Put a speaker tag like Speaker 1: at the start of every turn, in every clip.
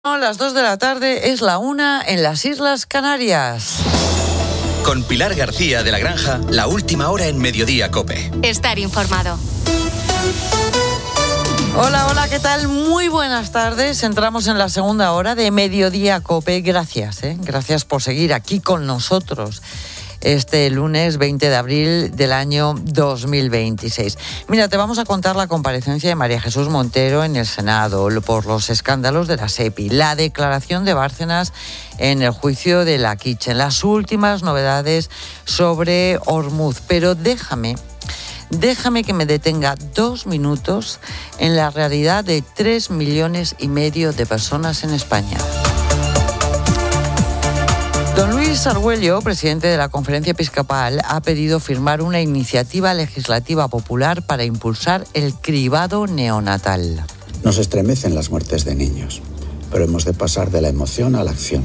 Speaker 1: Las 2 de la tarde, es la 1 en las Islas Canarias.
Speaker 2: Con Pilar García de la Granja, la última hora en Mediodía COPE.
Speaker 3: Estar informado.
Speaker 1: Hola, ¿qué tal? Muy buenas tardes. Entramos en la segunda hora de Mediodía COPE. Gracias por seguir aquí con nosotros este lunes 20 de abril del año 2026. Mira, te vamos a contar la comparecencia de María Jesús Montero en el Senado por los escándalos de la SEPI, la declaración de Bárcenas en el juicio de la Kitchen, las últimas novedades sobre Ormuz. Pero déjame que me detenga 2 minutos en la realidad de 3,5 millones de personas en España. Don Luis Argüello, presidente de la Conferencia Episcopal, ha pedido firmar una iniciativa legislativa popular para impulsar el cribado neonatal.
Speaker 4: Nos estremecen las muertes de niños, pero hemos de pasar de la emoción a la acción.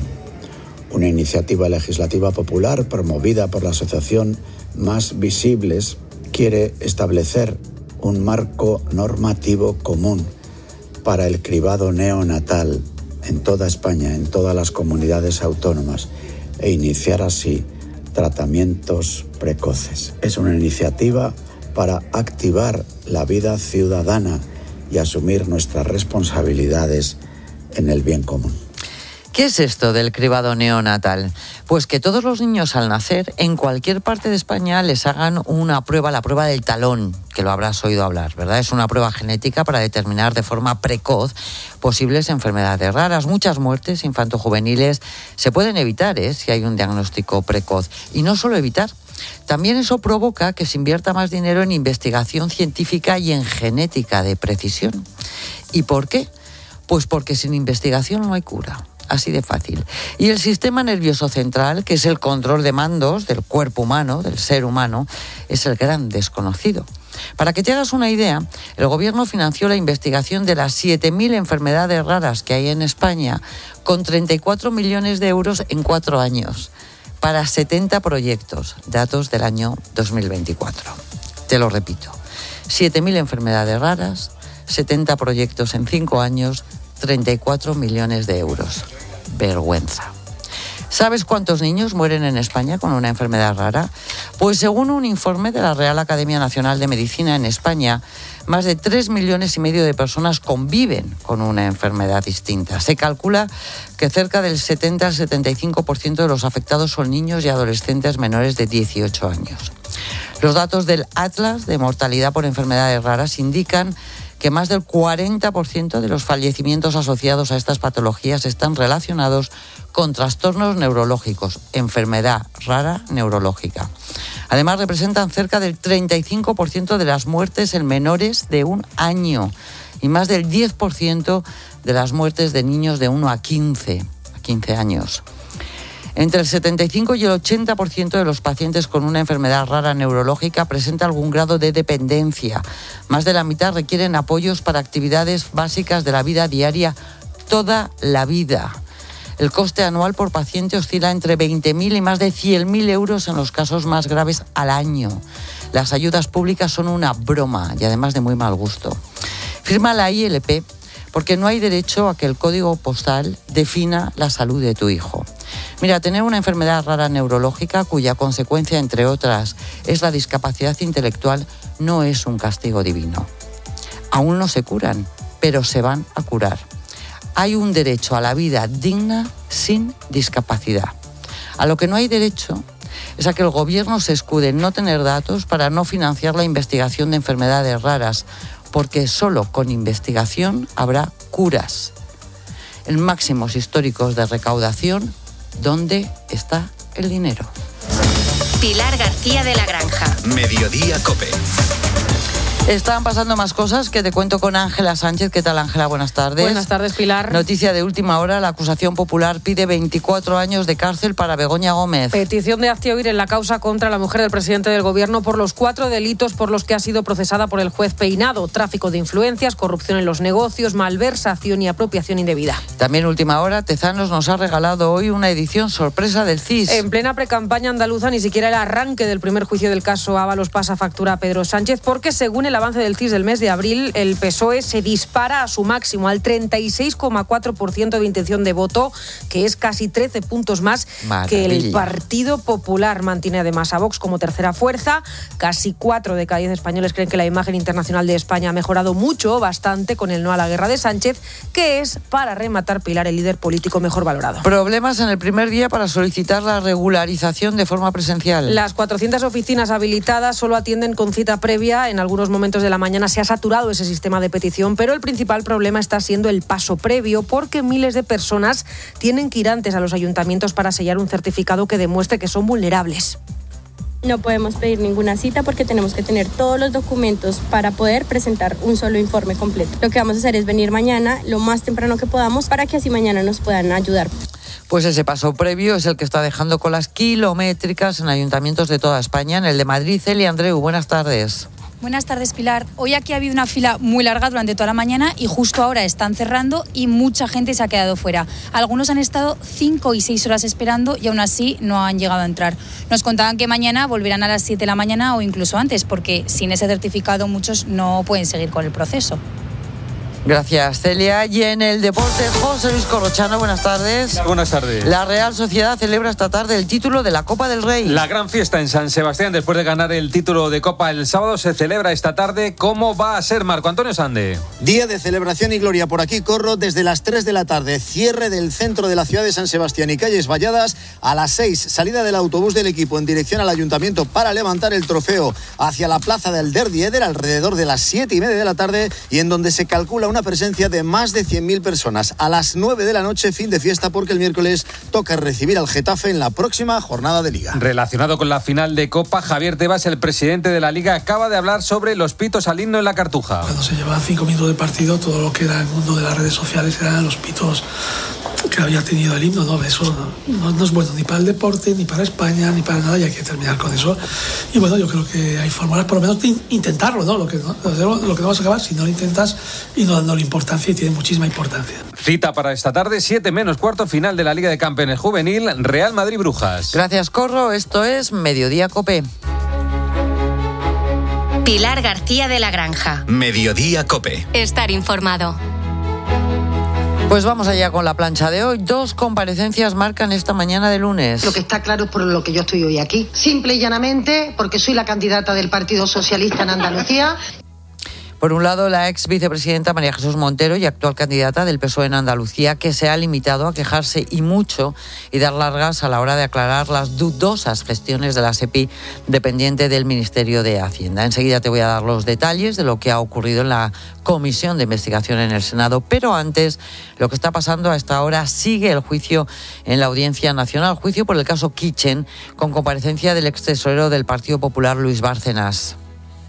Speaker 4: Una iniciativa legislativa popular promovida por la asociación Más Visibles quiere establecer un marco normativo común para el cribado neonatal en toda España, en todas las comunidades autónomas, e iniciar así tratamientos precoces. Es una iniciativa para activar la vida ciudadana y asumir nuestras responsabilidades en el bien común.
Speaker 1: ¿Qué es esto del cribado neonatal? Pues que todos los niños al nacer, en cualquier parte de España, les hagan una prueba, la prueba del talón, que lo habrás oído hablar, ¿verdad? Es una prueba genética para determinar de forma precoz posibles enfermedades raras. Muchas muertes infantojuveniles se pueden evitar, si hay un diagnóstico precoz. Y no solo evitar, también eso provoca que se invierta más dinero en investigación científica y en genética de precisión. ¿Y por qué? Pues porque sin investigación no hay cura. Así de fácil. Y el sistema nervioso central, que es el control de mandos del cuerpo humano, del ser humano, es el gran desconocido. Para que te hagas una idea, el gobierno financió la investigación de las 7.000 enfermedades raras que hay en España con 34 millones de euros en 4 años, para 70 proyectos, datos del año 2024. Te lo repito, 7.000 enfermedades raras, 70 proyectos en 5 años, 34 millones de euros. Vergüenza. ¿Sabes cuántos niños mueren en España con una enfermedad rara? Pues según un informe de la Real Academia Nacional de Medicina en España, más de 3,5 millones de personas conviven con una enfermedad distinta. Se calcula que cerca del 70 al 75% de los afectados son niños y adolescentes menores de 18 años. Los datos del Atlas de mortalidad por enfermedades raras indican que más del 40% de los fallecimientos asociados a estas patologías están relacionados con trastornos neurológicos, enfermedad rara neurológica. Además, representan cerca del 35% de las muertes en menores de 1 año y más del 10% de las muertes de niños de 1 a 15 años. Entre el 75 y el 80% de los pacientes con una enfermedad rara neurológica presenta algún grado de dependencia. Más de la mitad requieren apoyos para actividades básicas de la vida diaria toda la vida. El coste anual por paciente oscila entre 20.000 y más de 100.000 euros en los casos más graves al año. Las ayudas públicas son una broma y además de muy mal gusto. Firma la ILP porque no hay derecho a que el código postal defina la salud de tu hijo. Mira, tener una enfermedad rara neurológica cuya consecuencia, entre otras, es la discapacidad intelectual, no es un castigo divino. Aún no se curan, pero se van a curar. Hay un derecho a la vida digna sin discapacidad. A lo que no hay derecho es a que el gobierno se escude en no tener datos para no financiar la investigación de enfermedades raras, porque solo con investigación habrá curas. En máximos históricos de recaudación, ¿dónde está el dinero?
Speaker 3: Pilar García de la Granja.
Speaker 2: Mediodía COPE.
Speaker 1: Están pasando más cosas que te cuento con Ángela Sánchez. ¿Qué tal, Ángela? Buenas tardes.
Speaker 5: Buenas tardes, Pilar.
Speaker 1: Noticia de última hora, la acusación popular pide 24 años de cárcel para Begoña Gómez.
Speaker 5: Petición de hazte oír en la causa contra la mujer del presidente del gobierno por los 4 delitos por los que ha sido procesada por el juez Peinado: tráfico de influencias, corrupción en los negocios, malversación y apropiación indebida.
Speaker 1: También última hora, Tezanos nos ha regalado hoy una edición sorpresa del CIS.
Speaker 5: En plena precampaña andaluza, ni siquiera el arranque del primer juicio del caso Ábalos pasa factura a Pedro Sánchez, porque según el avance del CIS del mes de abril, el PSOE se dispara a su máximo, al 36,4% de intención de voto, que es casi 13 puntos más que el Partido Popular. Mantiene además a Vox como tercera fuerza. Casi 4 de cada 10 españoles creen que la imagen internacional de España ha mejorado mucho, bastante, con el no a la guerra de Sánchez, que es, para rematar, Pilar, el líder político mejor valorado.
Speaker 1: Problemas en el primer día para solicitar la regularización de forma presencial.
Speaker 5: Las 400 oficinas habilitadas solo atienden con cita previa. En algunos momentos de la mañana se ha saturado ese sistema de petición, pero el principal problema está siendo el paso previo, porque miles de personas tienen que ir antes a los ayuntamientos para sellar un certificado que demuestre que son vulnerables.
Speaker 6: No podemos pedir ninguna cita porque tenemos que tener todos los documentos para poder presentar un solo informe completo. Lo que vamos a hacer es venir mañana lo más temprano que podamos para que así mañana nos puedan ayudar.
Speaker 1: Pues ese paso previo es el que está dejando colas kilométricas en ayuntamientos de toda España. En el de Madrid, Celia Andreu, buenas tardes.
Speaker 7: Buenas tardes, Pilar. Hoy aquí ha habido una fila muy larga durante toda la mañana y justo ahora están cerrando y mucha gente se ha quedado fuera. Algunos han estado 5 y 6 horas esperando y aún así no han llegado a entrar. Nos contaban que mañana volverán a las 7 de la mañana o incluso antes, porque sin ese certificado muchos no pueden seguir con el proceso.
Speaker 1: Gracias, Celia. Y en el deporte, José Luis Corrochano, buenas tardes.
Speaker 8: Buenas tardes.
Speaker 1: La Real Sociedad celebra esta tarde el título de la Copa del Rey.
Speaker 8: La gran fiesta en San Sebastián, después de ganar el título de Copa el sábado, se celebra esta tarde. ¿Cómo va a ser, Marco Antonio Sande?
Speaker 9: Día de celebración y gloria por aquí, Corro, desde las 3 de la tarde. Cierre del centro de la ciudad de San Sebastián y calles valladas. A las 6, salida del autobús del equipo en dirección al ayuntamiento para levantar el trofeo hacia la plaza del Derby Eder alrededor de las 7:30 de la tarde, y en donde se calcula una presencia de más de 100.000 personas. A las 9 de la noche, fin de fiesta, porque el miércoles toca recibir al Getafe en la próxima jornada de Liga.
Speaker 8: Relacionado con la final de Copa, Javier Tebas, el presidente de la Liga, acaba de hablar sobre los pitos al himno en la Cartuja.
Speaker 10: Cuando se llevaban 5 minutos de partido, todo lo que era el mundo de las redes sociales eran los pitos que había tenido el himno. No, eso no es bueno ni para el deporte, ni para España, ni para nada, y hay que terminar con eso. Y bueno, yo creo que hay fórmulas, por lo menos intentarlo, ¿no? Lo que no vas a acabar si no lo intentas y no dándole importancia, y tiene muchísima importancia.
Speaker 8: Cita para esta tarde, 7 menos cuarto, final de la Liga de Campeones Juvenil, Real Madrid-Brujas.
Speaker 1: Gracias, Corro. Esto es Mediodía Cope.
Speaker 3: Pilar García de la Granja.
Speaker 2: Mediodía Cope.
Speaker 3: Estar informado.
Speaker 1: Pues vamos allá con la plancha de hoy. 2 comparecencias marcan esta mañana de lunes.
Speaker 11: Lo que está claro es por lo que yo estoy hoy aquí. Simple y llanamente porque soy la candidata del Partido Socialista en Andalucía.
Speaker 1: Por un lado, la ex vicepresidenta María Jesús Montero y actual candidata del PSOE en Andalucía, que se ha limitado a quejarse y mucho y dar largas a la hora de aclarar las dudosas gestiones de la SEPI dependiente del Ministerio de Hacienda. Enseguida te voy a dar los detalles de lo que ha ocurrido en la comisión de investigación en el Senado, pero antes, lo que está pasando a esta hora, sigue el juicio en la Audiencia Nacional, juicio por el caso Kitchen, con comparecencia del ex tesorero del Partido Popular, Luis Bárcenas.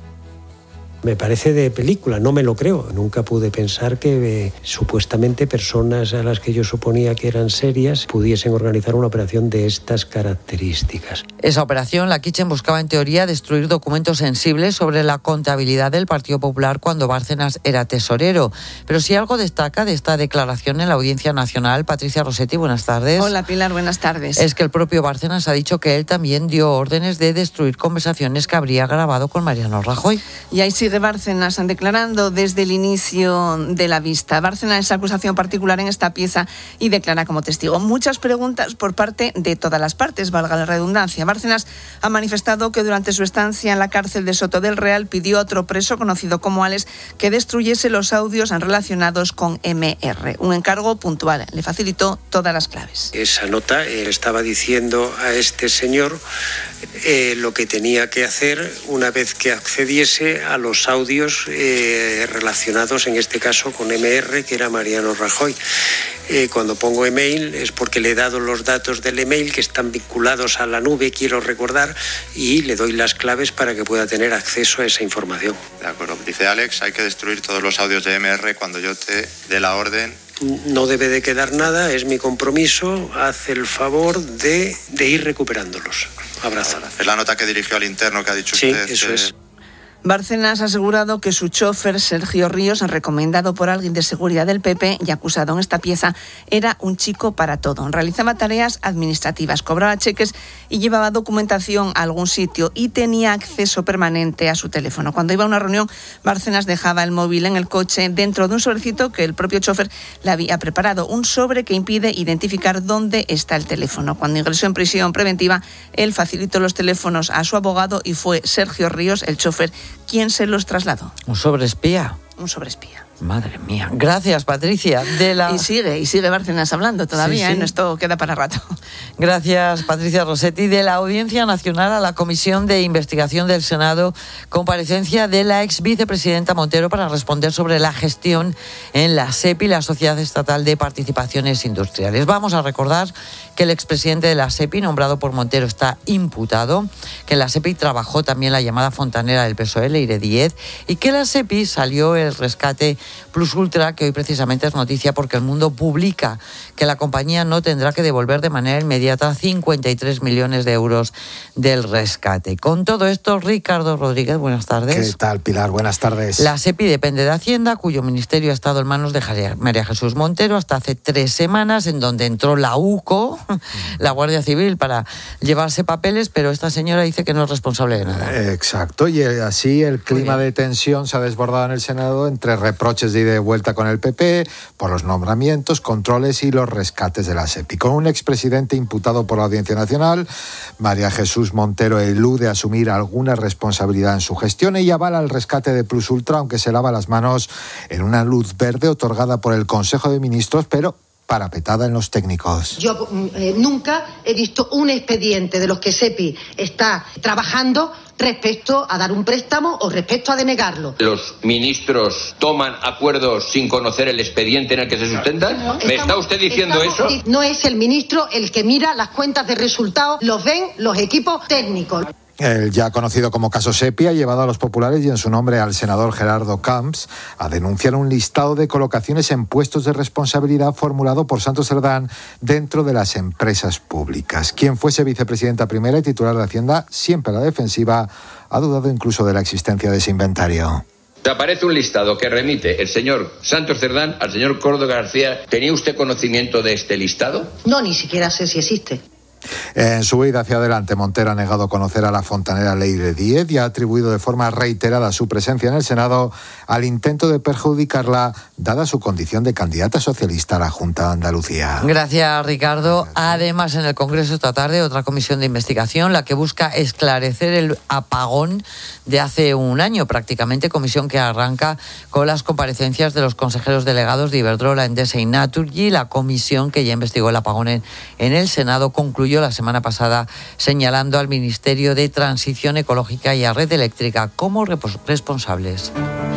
Speaker 12: Me parece de película, no me lo creo. Nunca pude pensar que supuestamente personas a las que yo suponía que eran serias pudiesen organizar una operación de estas características.
Speaker 1: Esa operación, la Kitchen, buscaba en teoría destruir documentos sensibles sobre la contabilidad del Partido Popular cuando Bárcenas era tesorero. Pero si algo destaca de esta declaración en la Audiencia Nacional, Patricia Rossetti, buenas tardes.
Speaker 13: Hola, Pilar, buenas tardes.
Speaker 1: Es que el propio Bárcenas ha dicho que él también dio órdenes de destruir conversaciones que habría grabado con Mariano Rajoy.
Speaker 13: Y ahí sigue Bárcenas declarando desde el inicio de la vista. Bárcenas es acusación particular en esta pieza y declara como testigo. Muchas preguntas por parte de todas las partes, valga la redundancia. Bárcenas ha manifestado que durante su estancia en la cárcel de Soto del Real pidió a otro preso conocido como Alex que destruyese los audios relacionados con MR. Un encargo puntual. Le facilitó todas las claves.
Speaker 14: Esa nota estaba diciendo a este señor lo que tenía que hacer una vez que accediese a los audios relacionados en este caso con MR, que era Mariano Rajoy. Cuando pongo email es porque le he dado los datos del email que están vinculados a la nube, quiero recordar, y le doy las claves para que pueda tener acceso a esa información.
Speaker 15: De acuerdo. Dice Alex, hay que destruir todos los audios de MR cuando yo te dé la orden.
Speaker 14: No debe de quedar nada, es mi compromiso, haz el favor de ir recuperándolos. Abrazo.
Speaker 15: Es la nota que dirigió al interno que ha dicho
Speaker 14: sí,
Speaker 15: usted.
Speaker 14: Sí, eso es.
Speaker 13: Bárcenas ha asegurado que su chofer, Sergio Ríos, recomendado por alguien de seguridad del PP y acusado en esta pieza, era un chico para todo. Realizaba tareas administrativas, cobraba cheques y llevaba documentación a algún sitio y tenía acceso permanente a su teléfono. Cuando iba a una reunión, Bárcenas dejaba el móvil en el coche dentro de un sobrecito que el propio chofer le había preparado, un sobre que impide identificar dónde está el teléfono. Cuando ingresó en prisión preventiva, él facilitó los teléfonos a su abogado y fue Sergio Ríos, el chofer, quien se los trasladó.
Speaker 1: ¿Un sobreespía?
Speaker 13: Un sobreespía.
Speaker 1: Madre mía. Gracias, Patricia.
Speaker 13: Y sigue Bárcenas hablando todavía, sí. Esto queda para rato.
Speaker 1: Gracias, Patricia Rossetti. De la Audiencia Nacional a la Comisión de Investigación del Senado, comparecencia de la ex vicepresidenta Montero para responder sobre la gestión en la SEPI, la Sociedad Estatal de Participaciones Industriales. Vamos a recordar que el expresidente de la SEPI, nombrado por Montero, está imputado, que en la SEPI trabajó también la llamada fontanera del PSOE, Leire Díez, y que en la SEPI salió el rescate Plus Ultra, que hoy precisamente es noticia porque El Mundo publica que la compañía no tendrá que devolver de manera inmediata 53 millones de euros del rescate. Con todo esto, Ricardo Rodríguez, buenas tardes.
Speaker 16: ¿Qué tal, Pilar? Buenas tardes.
Speaker 1: La SEPI depende de Hacienda, cuyo ministerio ha estado en manos de María Jesús Montero hasta hace 3 semanas, en donde entró la UCO, la Guardia Civil, para llevarse papeles, pero esta señora dice que no es responsable de nada.
Speaker 16: Exacto, y así el clima de tensión se ha desbordado en el Senado entre reproches de ida y vuelta con el PP por los nombramientos, controles y los rescates de la SEPI. Con un expresidente imputado por la Audiencia Nacional, María Jesús Montero elude asumir alguna responsabilidad en su gestión. Ella avala el rescate de Plus Ultra, aunque se lava las manos en una luz verde otorgada por el Consejo de Ministros, pero parapetada en los técnicos.
Speaker 11: Yo nunca he visto un expediente de los que SEPI está trabajando respecto a dar un préstamo o respecto a denegarlo.
Speaker 17: ¿Los ministros toman acuerdos sin conocer el expediente en el que se sustentan? ¿Me está usted diciendo eso?
Speaker 11: No es el ministro el que mira las cuentas de resultados, los ven los equipos técnicos.
Speaker 16: El ya conocido como caso SEPI ha llevado a los populares y en su nombre al senador Gerardo Camps a denunciar un listado de colocaciones en puestos de responsabilidad formulado por Santos Cerdán dentro de las empresas públicas. Quien fuese vicepresidenta primera y titular de Hacienda, siempre a la defensiva, ha dudado incluso de la existencia de ese inventario.
Speaker 17: Aparece un listado que remite el señor Santos Cerdán al señor Córdoba García. ¿Tenía usted conocimiento de este listado?
Speaker 11: No, ni siquiera sé si existe.
Speaker 16: En su huida hacia adelante, Montero ha negado conocer a la fontanera Leire Díez y ha atribuido de forma reiterada su presencia en el Senado al intento de perjudicarla, dada su condición de candidata socialista a la Junta de Andalucía.
Speaker 1: Gracias, Ricardo. Además, en el Congreso esta tarde, otra comisión de investigación, la que busca esclarecer el apagón de hace un año, prácticamente, comisión que arranca con las comparecencias de los consejeros delegados de Iberdrola, Endesa y Naturgy. La comisión que ya investigó el apagón en el Senado concluyó la semana pasada señalando al Ministerio de Transición Ecológica y a Red Eléctrica como responsables.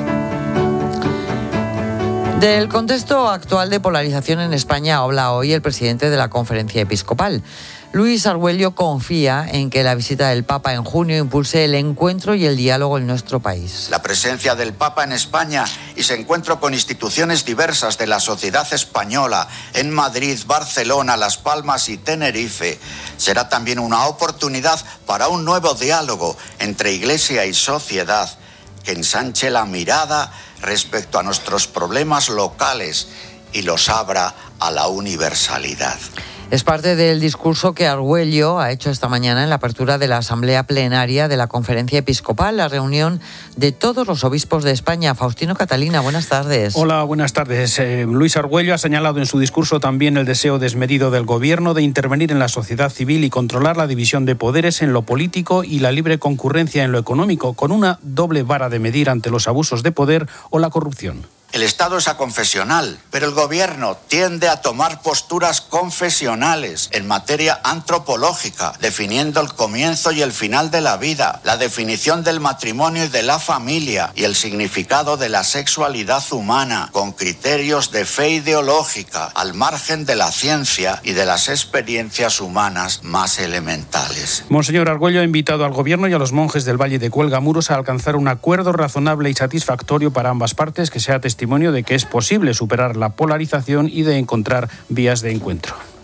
Speaker 1: Del contexto actual de polarización en España habla hoy el presidente de la Conferencia Episcopal. Luis Argüello confía en que la visita del Papa en junio impulse el encuentro y el diálogo en nuestro país.
Speaker 18: La presencia del Papa en España y su encuentro con instituciones diversas de la sociedad española en Madrid, Barcelona, Las Palmas y Tenerife será también una oportunidad para un nuevo diálogo entre Iglesia y sociedad que ensanche la mirada respecto a nuestros problemas locales y los abra a la universalidad.
Speaker 1: Es parte del discurso que Argüello ha hecho esta mañana en la apertura de la Asamblea Plenaria de la Conferencia Episcopal, la reunión de todos los obispos de España. Faustino Catalina, buenas tardes.
Speaker 19: Hola, buenas tardes. Luis Argüello ha señalado en su discurso también el deseo desmedido del Gobierno de intervenir en la sociedad civil y controlar la división de poderes en lo político y la libre concurrencia en lo económico, con una doble vara de medir ante los abusos de poder o la corrupción.
Speaker 18: El Estado es aconfesional, pero el Gobierno tiende a tomar posturas confesionales en materia antropológica, definiendo el comienzo y el final de la vida, la definición del matrimonio y de la familia y el significado de la sexualidad humana, con criterios de fe ideológica, al margen de la ciencia y de las experiencias humanas más elementales.
Speaker 19: Monseñor Argüello ha invitado al Gobierno y a los monjes del Valle de Cuelgamuros a alcanzar un acuerdo razonable y satisfactorio para ambas partes, que sea testimonio de que es posible superar la polarización y de encontrar vías de encuentro.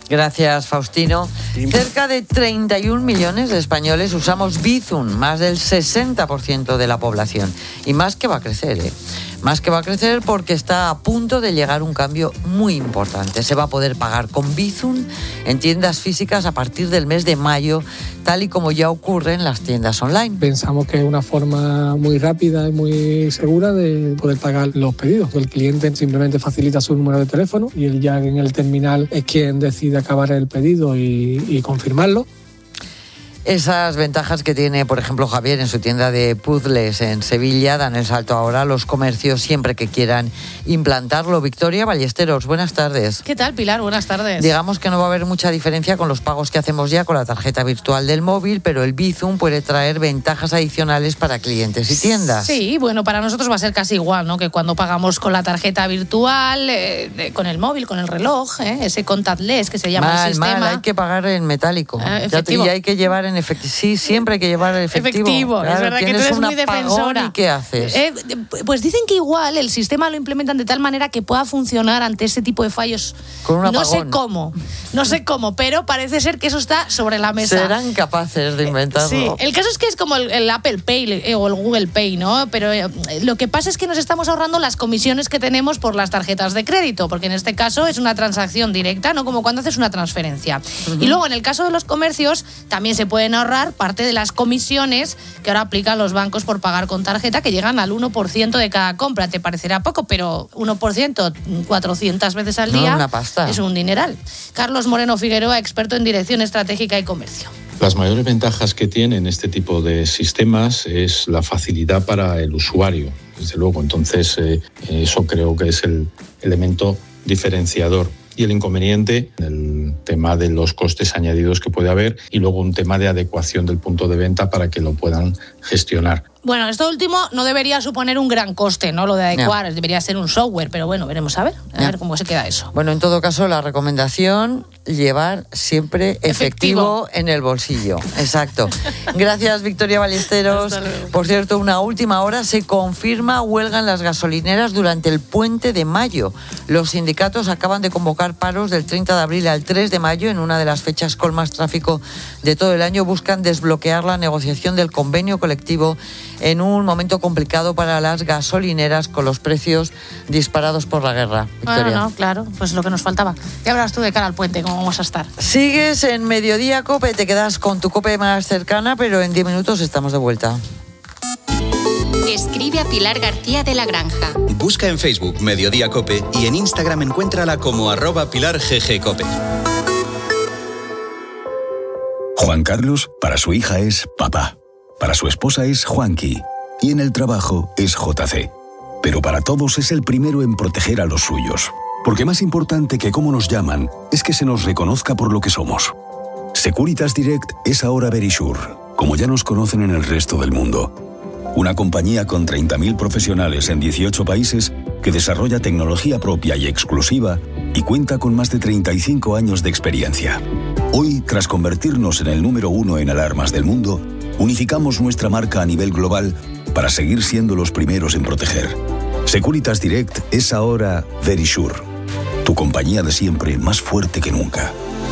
Speaker 1: Gracias, Faustino. Cerca de 31 millones de españoles usamos Bizum, más del 60% de la población. Y más que va a crecer, Más que va a crecer porque está a punto de llegar un cambio muy importante. Se va a poder pagar con Bizum en tiendas físicas a partir del mes de mayo, tal y como ya ocurre en las tiendas online.
Speaker 10: Pensamos que es una forma muy rápida y muy segura de poder pagar los pedidos. El cliente simplemente facilita su número de teléfono y él ya en el terminal es quien decide acabar el pedido y confirmarlo.
Speaker 1: Esas ventajas que tiene, por ejemplo, Javier en su tienda de puzzles en Sevilla dan el salto ahora a los comercios siempre que quieran implantarlo. Victoria Ballesteros, buenas tardes.
Speaker 20: ¿Qué tal, Pilar? Buenas tardes.
Speaker 1: Digamos que no va a haber mucha diferencia con los pagos que hacemos ya con la tarjeta virtual del móvil, pero el Bizum puede traer ventajas adicionales para clientes y tiendas.
Speaker 20: Sí, bueno, para nosotros va a ser casi igual, ¿no? Que cuando pagamos con la tarjeta virtual, con el móvil, con el reloj, ese contactless que se llama el sistema.
Speaker 1: Hay que pagar en metálico.
Speaker 20: Efectivo.
Speaker 1: Y hay que llevar en efectivo. Sí, siempre hay que llevar el efectivo.
Speaker 20: Claro, es verdad que tú eres muy defensora.
Speaker 1: ¿Y qué haces?
Speaker 20: Pues dicen que igual el sistema lo implementan de tal manera que pueda funcionar ante ese tipo de fallos.
Speaker 1: Con un apagón.
Speaker 20: No sé cómo, pero parece ser que eso está sobre la mesa.
Speaker 1: Serán capaces de inventarlo.
Speaker 20: Sí, el caso es que es como el Apple Pay o el Google Pay, ¿no? Pero lo que pasa es que nos estamos ahorrando las comisiones que tenemos por las tarjetas de crédito, porque en este caso es una transacción directa, ¿no? Como cuando haces una transferencia. Y luego en el caso de los comercios también se pueden ahorrar parte de las comisiones que ahora aplican los bancos por pagar con tarjeta, que llegan al 1% de cada compra. Te parecerá poco, pero 1%, 400 veces al día,
Speaker 1: una pasta.
Speaker 20: Es un dineral. Carlos Moreno Figueroa, experto en dirección estratégica y comercio.
Speaker 21: Las mayores ventajas que tienen este tipo de sistemas es la facilidad para el usuario, desde luego. Entonces, eso creo que es el elemento diferenciador. Y el inconveniente, el tema de los costes añadidos que puede haber y luego un tema de adecuación del punto de venta para que lo puedan gestionar.
Speaker 20: Bueno, esto último no debería suponer un gran coste, ¿no? Lo de adecuar, debería ser un software, pero bueno, veremos a ver cómo se queda eso.
Speaker 1: Bueno, en todo caso, la recomendación, llevar siempre efectivo en el bolsillo. Exacto. Gracias, Victoria Ballesteros. Por cierto, una última hora, se confirma huelga en las gasolineras durante el puente de mayo. Los sindicatos acaban de convocar paros del 30 de abril al 3 de mayo, en una de las fechas con más tráfico de todo el año. Buscan desbloquear la negociación del convenio colectivo en un momento complicado para las gasolineras con los precios disparados por la guerra. Victoria.
Speaker 20: No, claro, pues lo que nos faltaba. ¿Qué hablas tú de cara al puente? ¿Cómo vamos a estar?
Speaker 1: Sigues en Mediodía COPE, te quedas con tu COPE más cercana, pero en 10 minutos estamos de vuelta.
Speaker 3: Escribe a Pilar García de la Granja.
Speaker 2: Busca en Facebook Mediodía COPE y en Instagram encuéntrala como @PilarGGCOPE.
Speaker 22: Juan Carlos, para su hija es papá. Para su esposa es Juanqui. Y en el trabajo es JC. Pero para todos es el primero en proteger a los suyos. Porque más importante que cómo nos llaman es que se nos reconozca por lo que somos. Securitas Direct es ahora Verisure, como ya nos conocen en el resto del mundo. Una compañía con 30.000 profesionales en 18 países que desarrolla tecnología propia y exclusiva y cuenta con más de 35 años de experiencia. Hoy, tras convertirnos en el número 1 en alarmas del mundo, unificamos nuestra marca a nivel global para seguir siendo los primeros en proteger. Securitas Direct es ahora Verisure, tu compañía de siempre más fuerte que nunca.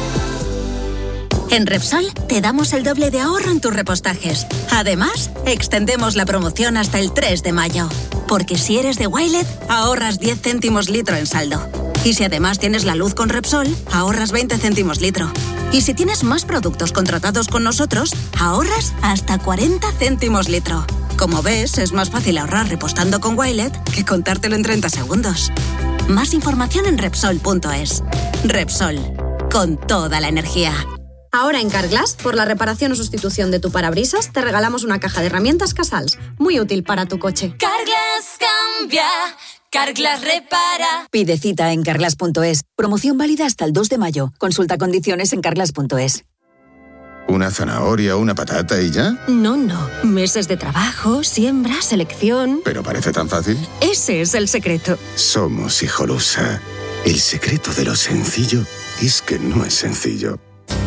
Speaker 23: En Repsol te damos el doble de ahorro en tus repostajes. Además, extendemos la promoción hasta el 3 de mayo. Porque si eres de Wilet, ahorras 10 céntimos litro en saldo. Y si además tienes la luz con Repsol, ahorras 20 céntimos litro. Y si tienes más productos contratados con nosotros, ahorras hasta 40 céntimos litro. Como ves, es más fácil ahorrar repostando con Wilet que contártelo en 30 segundos. Más información en Repsol.es. Repsol, con toda la energía.
Speaker 24: Ahora en Carglass, por la reparación o sustitución de tu parabrisas, te regalamos una caja de herramientas Casals, muy útil para tu coche.
Speaker 25: Carglass cambia, Carglass repara.
Speaker 23: Pide cita en Carglass.es. Promoción válida hasta el 2 de mayo. Consulta condiciones en Carglass.es.
Speaker 26: ¿Una zanahoria, una patata y ya?
Speaker 24: No. Meses de trabajo, siembra, selección...
Speaker 26: ¿Pero parece tan fácil?
Speaker 24: Ese es el secreto.
Speaker 26: Somos Hijolusa. El secreto de lo sencillo es que no es sencillo.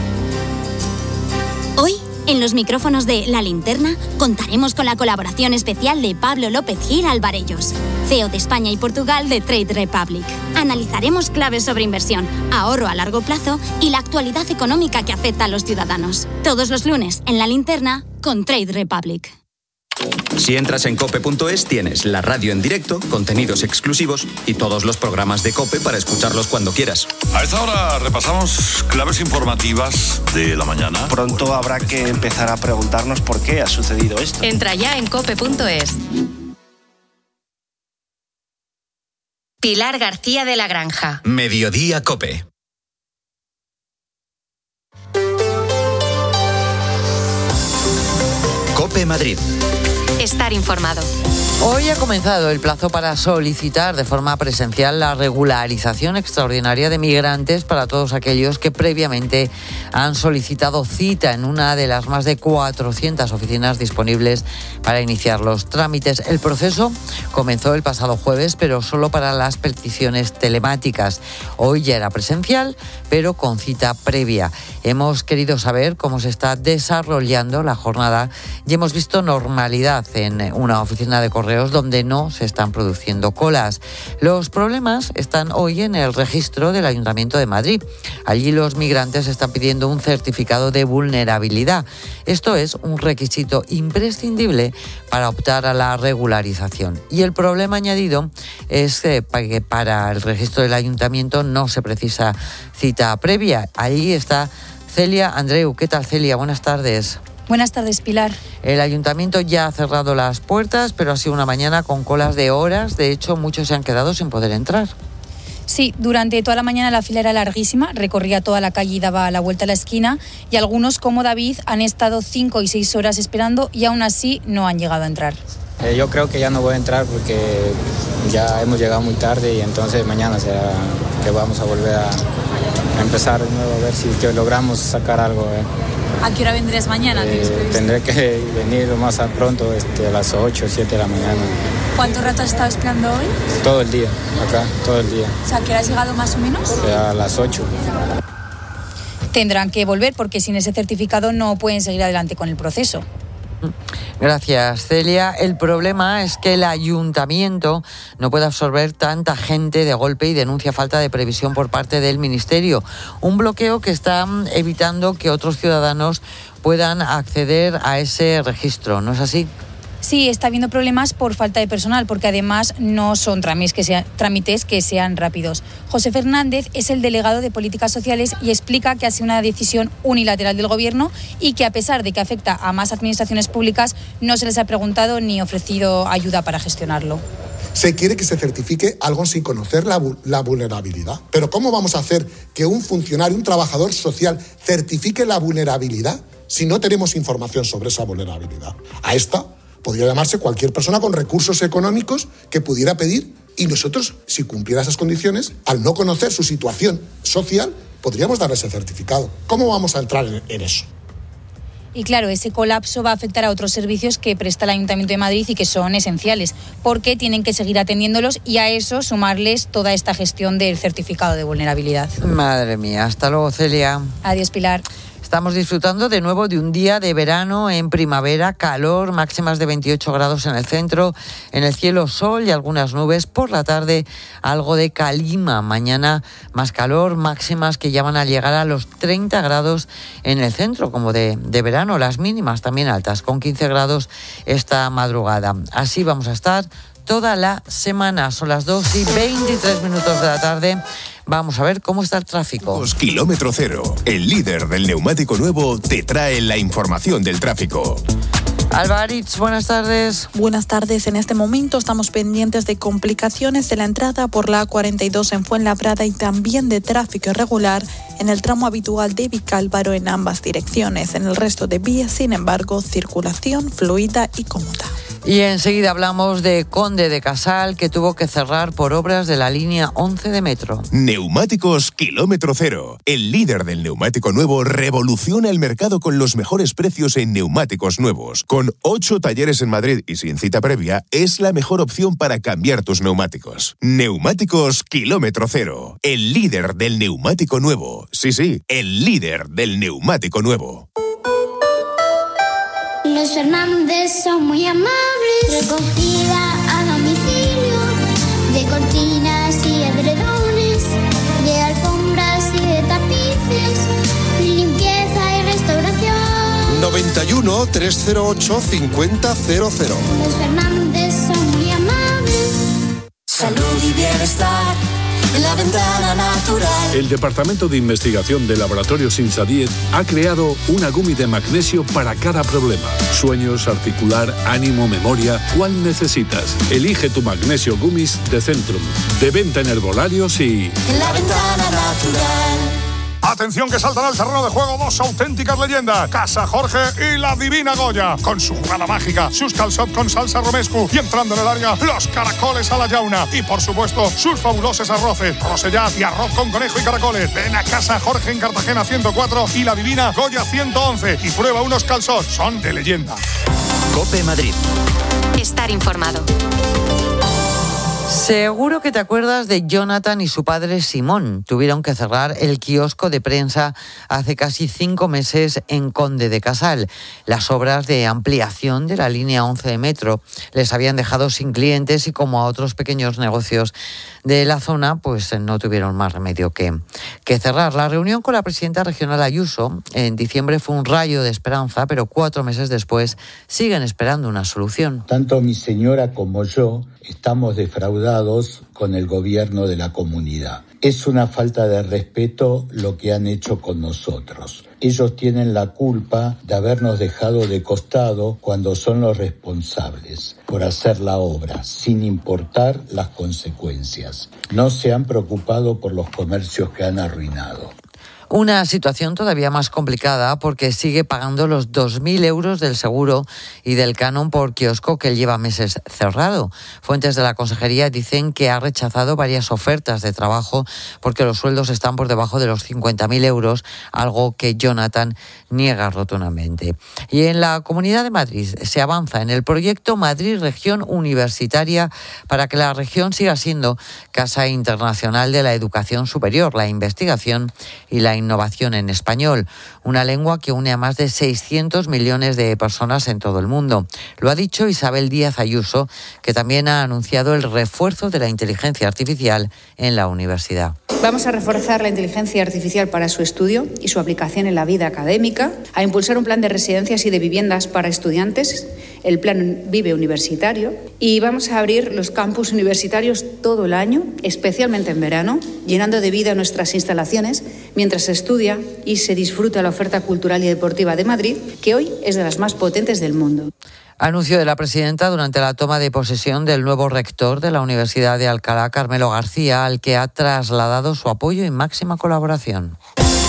Speaker 25: Hoy, en los micrófonos de La Linterna, contaremos con la colaboración especial de Pablo López Gil Alvarellos. CEO de España y Portugal de Trade Republic. Analizaremos claves sobre inversión, ahorro a largo plazo y la actualidad económica que afecta a los ciudadanos. Todos los lunes en La Linterna con Trade Republic.
Speaker 2: Si entras en cope.es tienes la radio en directo, contenidos exclusivos y todos los programas de COPE para escucharlos cuando quieras.
Speaker 4: A esta hora repasamos claves informativas de la mañana.
Speaker 5: Pronto habrá que empezar a preguntarnos por qué ha sucedido esto.
Speaker 3: Entra ya en cope.es. Pilar García de la Granja.
Speaker 2: Mediodía COPE. COPE Madrid.
Speaker 3: Estar informado.
Speaker 1: Hoy ha comenzado el plazo para solicitar de forma presencial la regularización extraordinaria de migrantes para todos aquellos que previamente han solicitado cita en una de las más de 400 oficinas disponibles para iniciar los trámites. El proceso comenzó el pasado jueves, pero solo para las peticiones telemáticas. Hoy ya era presencial, pero con cita previa. Hemos querido saber cómo se está desarrollando la jornada y hemos visto normalidad en una oficina de correos donde no se están produciendo colas. Los problemas están hoy en el registro del Ayuntamiento de Madrid. Allí los migrantes están pidiendo un certificado de vulnerabilidad. Esto es un requisito imprescindible para optar a la regularización. Y el problema añadido es que para el registro del Ayuntamiento no se precisa cita previa. Allí está Celia Andreu. ¿Qué tal, Celia? Buenas tardes.
Speaker 6: Buenas tardes, Pilar.
Speaker 1: El ayuntamiento ya ha cerrado las puertas, pero ha sido una mañana con colas de horas. De hecho, muchos se han quedado sin poder entrar.
Speaker 6: Sí, durante toda la mañana la fila era larguísima, recorría toda la calle y daba la vuelta a la esquina, y algunos, como David, han estado 5 y 6 horas esperando y aún así no han llegado a entrar.
Speaker 7: Yo creo que ya no voy a entrar porque ya hemos llegado muy tarde y entonces mañana será que vamos a volver a empezar de nuevo a ver si que logramos sacar algo.
Speaker 6: ¿A qué hora vendrás mañana?
Speaker 7: Tendré que venir lo más pronto, a las 8 o 7 de la mañana.
Speaker 6: ¿Cuánto rato has estado esperando hoy?
Speaker 7: Todo el día, acá, todo el día.
Speaker 6: O sea, ¿a qué hora has llegado más o menos?
Speaker 7: A las 8.
Speaker 6: Tendrán que volver porque sin ese certificado no pueden seguir adelante con el proceso.
Speaker 1: Gracias, Celia. El problema es que el ayuntamiento no puede absorber tanta gente de golpe y denuncia falta de previsión por parte del Ministerio. Un bloqueo que está evitando que otros ciudadanos puedan acceder a ese registro, ¿no es así?
Speaker 6: Sí, está habiendo problemas por falta de personal, porque además no son trámites que sean rápidos. José Fernández es el delegado de Políticas Sociales y explica que ha sido una decisión unilateral del Gobierno y que a pesar de que afecta a más administraciones públicas, no se les ha preguntado ni ofrecido ayuda para gestionarlo.
Speaker 8: Se quiere que se certifique algo sin conocer la vulnerabilidad. Pero ¿cómo vamos a hacer que un funcionario, un trabajador social, certifique la vulnerabilidad si no tenemos información sobre esa vulnerabilidad? A esta podría llamarse cualquier persona con recursos económicos que pudiera pedir, y nosotros, si cumpliera esas condiciones, al no conocer su situación social, podríamos darle ese certificado. ¿Cómo vamos a entrar en eso?
Speaker 6: Y claro, ese colapso va a afectar a otros servicios que presta el Ayuntamiento de Madrid y que son esenciales, porque tienen que seguir atendiéndolos y a eso sumarles toda esta gestión del certificado de vulnerabilidad.
Speaker 1: Madre mía, hasta luego, Celia.
Speaker 6: Adiós, Pilar.
Speaker 1: Estamos disfrutando de nuevo de un día de verano en primavera, calor, máximas de 28 grados en el centro, en el cielo sol y algunas nubes. Por la tarde algo de calima, mañana más calor, máximas que ya van a llegar a los 30 grados en el centro, como de verano, las mínimas también altas, con 15 grados esta madrugada. Así vamos a estar toda la semana. Son las 2:23 de la tarde. Vamos a ver cómo está el tráfico.
Speaker 9: Kilómetro Cero, el líder del neumático nuevo, te trae la información del tráfico.
Speaker 1: Alvaritz, buenas tardes.
Speaker 27: Buenas tardes. En este momento estamos pendientes de complicaciones de la entrada por la A42 en Fuenlabrada y también de tráfico irregular en el tramo habitual de Vicálvaro en ambas direcciones. En el resto de vías, sin embargo, circulación fluida y cómoda.
Speaker 1: Y enseguida hablamos de Conde de Casal, que tuvo que cerrar por obras de la línea 11 de metro.
Speaker 9: Neumáticos Kilómetro Cero. El líder del neumático nuevo revoluciona el mercado con los mejores precios en neumáticos nuevos. Con 8 talleres en Madrid y sin cita previa, es la mejor opción para cambiar tus neumáticos. Neumáticos Kilómetro Cero. El líder del neumático nuevo. Sí, el líder del neumático nuevo.
Speaker 28: Los Fernández son muy amables, recogida a domicilio,
Speaker 11: 91 308 5000.
Speaker 12: Los Fernández son muy amables.
Speaker 13: Salud y bienestar en La Ventana Natural.
Speaker 14: El Departamento de Investigación de Laboratorios Insadiet ha creado una gummy de magnesio para cada problema. Sueños, articular, ánimo, memoria. ¿Cuál necesitas? Elige tu magnesio gummies de Centrum. De venta en herbolarios y...
Speaker 13: En La Ventana Natural.
Speaker 4: Atención que saltan al terreno de juego dos auténticas leyendas, Casa Jorge y la Divina Goya, con su jugada mágica, sus calçot con salsa romescu y entrando en el área, los caracoles a la llauna y por supuesto sus fabulosos arroces, rosellat y arroz con conejo y caracoles. Ven a Casa Jorge en Cartagena 104 y la Divina Goya 111 y prueba unos calçot, son de leyenda.
Speaker 2: COPE Madrid.
Speaker 3: Estar informado.
Speaker 1: Seguro que te acuerdas de Jonathan y su padre Simón. Tuvieron que cerrar el kiosco de prensa hace casi 5 meses en Conde de Casal. Las obras de ampliación de la línea 11 de metro les habían dejado sin clientes y como a otros pequeños negocios de la zona, pues no tuvieron más remedio que cerrar. La reunión con la presidenta regional Ayuso en diciembre fue un rayo de esperanza, pero 4 meses después siguen esperando una solución.
Speaker 15: Tanto mi señora como yo estamos defraudados con el gobierno de la comunidad. Es una falta de respeto lo que han hecho con nosotros. Ellos tienen la culpa de habernos dejado de costado cuando son los responsables por hacer la obra, sin importar las consecuencias. No se han preocupado por los comercios que han arruinado.
Speaker 1: Una situación todavía más complicada porque sigue pagando los 2.000 euros del seguro y del canon por kiosco que lleva meses cerrado. Fuentes de la consejería dicen que ha rechazado varias ofertas de trabajo porque los sueldos están por debajo de los 50.000 euros, algo que Jonathan niega rotundamente. Y en la Comunidad de Madrid se avanza en el proyecto Madrid Región Universitaria para que la región siga siendo casa internacional de la educación superior, la investigación y la innovación en español, una lengua que une a más de 600 millones de personas en todo el mundo. Lo ha dicho Isabel Díaz Ayuso, que también ha anunciado el refuerzo de la inteligencia artificial en la universidad.
Speaker 16: Vamos a reforzar la inteligencia artificial para su estudio y su aplicación en la vida académica, a impulsar un plan de residencias y de viviendas para estudiantes, el plan Vive Universitario, y vamos a abrir los campus universitarios todo el año, especialmente en verano, llenando de vida nuestras instalaciones mientras se estudia y se disfruta la oferta cultural y deportiva de Madrid, que hoy es de las más potentes del mundo.
Speaker 1: Anuncio de la presidenta durante la toma de posesión del nuevo rector de la Universidad de Alcalá, Carmelo García, al que ha trasladado su apoyo y máxima colaboración.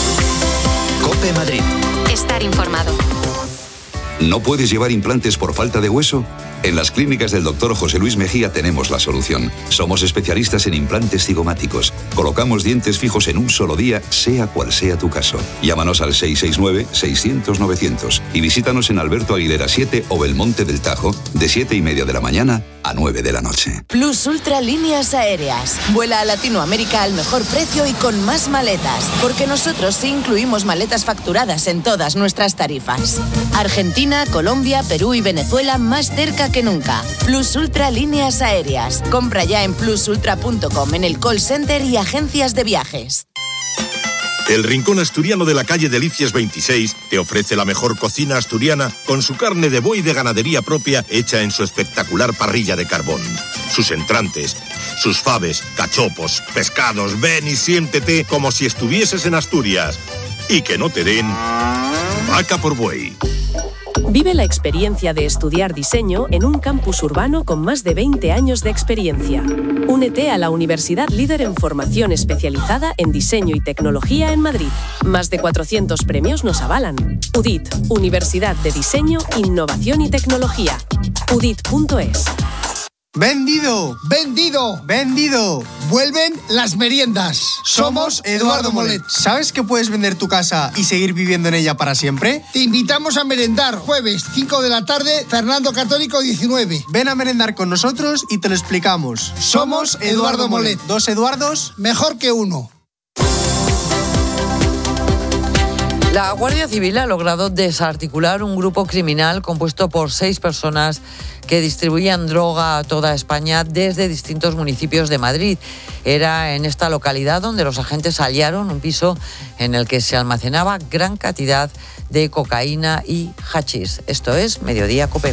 Speaker 2: COPE Madrid.
Speaker 3: Estar informado.
Speaker 17: ¿No puedes llevar implantes por falta de hueso? En las clínicas del Dr. José Luis Mejía tenemos la solución. Somos especialistas en implantes cigomáticos. Colocamos dientes fijos en un solo día, sea cual sea tu caso. Llámanos al 669-600-900 y visítanos en Alberto Aguilera 7 o Belmonte del Tajo, de 7:30 de la mañana a 9 de la noche.
Speaker 28: Plus Ultra Líneas Aéreas. Vuela a Latinoamérica al mejor precio y con más maletas, porque nosotros sí incluimos maletas facturadas en todas nuestras tarifas. Argentina, Colombia, Perú y Venezuela más cerca que nunca. Plus Ultra Líneas Aéreas. Compra ya en plusultra.com, en el call center y agencias de viajes.
Speaker 9: El Rincón Asturiano de la calle Delicias 26 te ofrece la mejor cocina asturiana con su carne de buey de ganadería propia hecha en su espectacular parrilla de carbón. Sus entrantes, sus faves, cachopos, pescados, ven y siéntete como si estuvieses en Asturias. Y que no te den vaca por buey.
Speaker 29: Vive la experiencia de estudiar diseño en un campus urbano con más de 20 años de experiencia. Únete a la universidad líder en formación especializada en diseño y tecnología en Madrid. Más de 400 premios nos avalan. UDIT, Universidad de Diseño, Innovación y Tecnología. UDIT.es.
Speaker 30: ¡Vendido! ¡Vendido! ¡Vendido! Vuelven las meriendas. Somos Eduardo Molet. ¿Sabes que puedes vender tu casa y seguir viviendo en ella para siempre? Te invitamos a merendar. Jueves, 5 de la tarde, Fernando Católico 19. Ven a merendar con nosotros y te lo explicamos. Somos Eduardo Molet. 2 Eduardos, mejor que uno.
Speaker 1: La Guardia Civil ha logrado desarticular un grupo criminal compuesto por 6 personas que distribuían droga a toda España desde distintos municipios de Madrid. Era en esta localidad donde los agentes hallaron un piso en el que se almacenaba gran cantidad de cocaína y hachís. Esto es Mediodía COPE.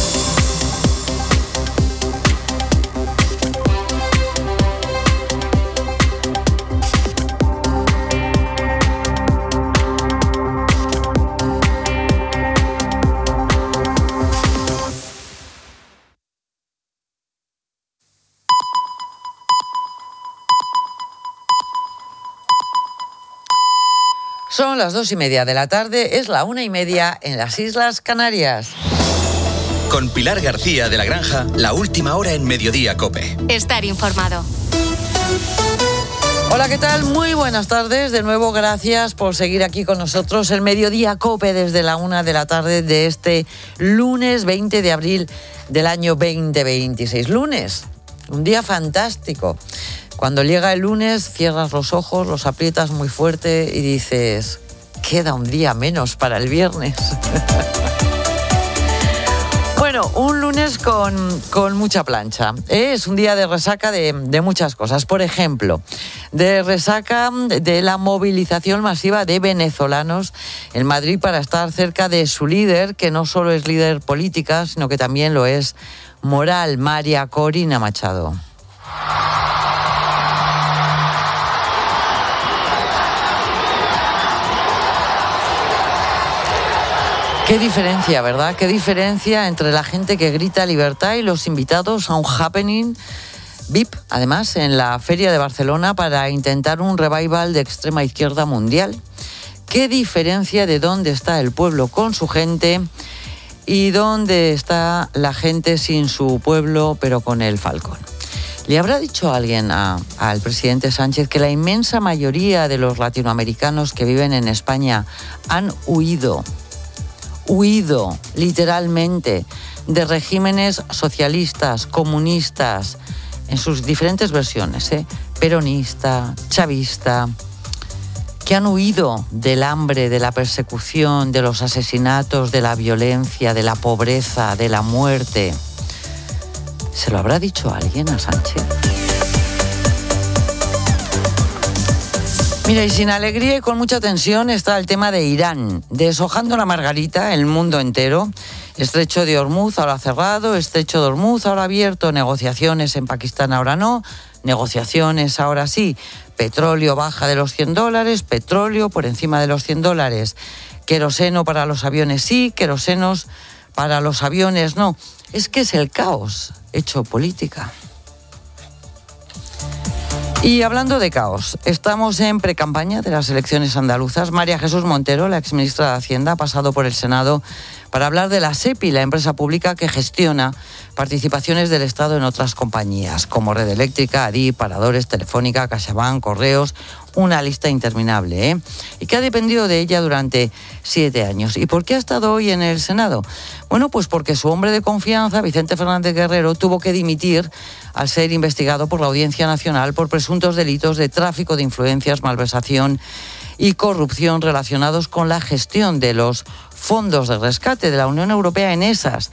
Speaker 1: Son las 2:30 de la tarde, es la 1:30 en las Islas Canarias.
Speaker 2: Con Pilar García de la Granja, la última hora en Mediodía COPE.
Speaker 3: Estar informado.
Speaker 1: Hola, ¿qué tal? Muy buenas tardes. De nuevo, gracias por seguir aquí con nosotros el Mediodía COPE desde la 1 de la tarde de este lunes 20 de abril del año 2026. Lunes, un día fantástico. Cuando llega el lunes, cierras los ojos, los aprietas muy fuerte y dices, queda un día menos para el viernes. Bueno, un lunes con mucha plancha. Es un día de resaca de muchas cosas. Por ejemplo, de resaca de la movilización masiva de venezolanos en Madrid para estar cerca de su líder, que no solo es líder política, sino que también lo es moral, María Corina Machado. Qué diferencia, ¿verdad? Qué diferencia entre la gente que grita libertad y los invitados a un happening VIP, además, en la Feria de Barcelona para intentar un revival de extrema izquierda mundial. Qué diferencia de dónde está el pueblo con su gente y dónde está la gente sin su pueblo, pero con el Falcón. ¿Le habrá dicho alguien al presidente Sánchez que la inmensa mayoría de los latinoamericanos que viven en España han huido literalmente de regímenes socialistas, comunistas, en sus diferentes versiones, peronista, chavista, que han huido del hambre, de la persecución, de los asesinatos, de la violencia, de la pobreza, de la muerte? ¿Se lo habrá dicho alguien a Sánchez? Mira, y sin alegría y con mucha tensión está el tema de Irán. Deshojando la margarita, el mundo entero. Estrecho de Hormuz ahora cerrado, Estrecho de Hormuz ahora abierto, negociaciones en Pakistán ahora no, negociaciones ahora sí. Petróleo baja de los $100, petróleo por encima de los $100. Queroseno para los aviones sí, querosenos para los aviones no. Es que es el caos hecho política. Y hablando de caos, estamos en precampaña de las elecciones andaluzas. María Jesús Montero, la exministra de Hacienda, ha pasado por el Senado para hablar de la SEPI, la empresa pública que gestiona participaciones del Estado en otras compañías, como Red Eléctrica, Adif, Paradores, Telefónica, CaixaBank, Correos, una lista interminable, y que ha dependido de ella durante 7 años. ¿Y por qué ha estado hoy en el Senado? Bueno, pues porque su hombre de confianza, Vicente Fernández Guerrero, tuvo que dimitir al ser investigado por la Audiencia Nacional por presuntos delitos de tráfico de influencias, malversación y corrupción relacionados con la gestión de los fondos de rescate de la Unión Europea en esas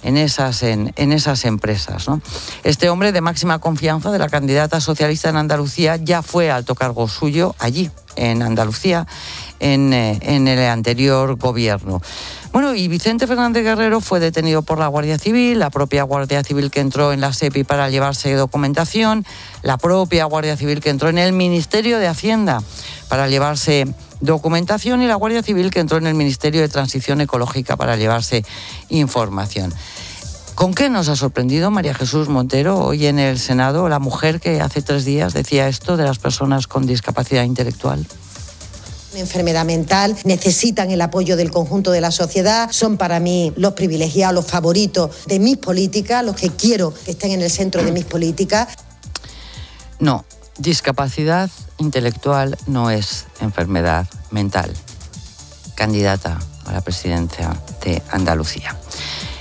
Speaker 1: empresas, ¿no? Este hombre de máxima confianza de la candidata socialista en Andalucía ya fue alto cargo suyo allí, en Andalucía, en el anterior gobierno. Bueno, y Vicente Fernández Guerrero fue detenido por la Guardia Civil, la propia Guardia Civil que entró en la SEPI para llevarse documentación, la propia Guardia Civil que entró en el Ministerio de Hacienda para llevarse documentación y la Guardia Civil que entró en el Ministerio de Transición Ecológica para llevarse información. ¿Con qué nos ha sorprendido María Jesús Montero hoy en el Senado, la mujer que hace 3 días decía esto de las personas con discapacidad intelectual?
Speaker 10: Enfermedad mental, necesitan el apoyo del conjunto de la sociedad, son para mí los privilegiados, los favoritos de mis políticas, los que quiero que estén en el centro de mis políticas.
Speaker 1: No, discapacidad intelectual no es enfermedad mental. Candidata a la presidencia de Andalucía.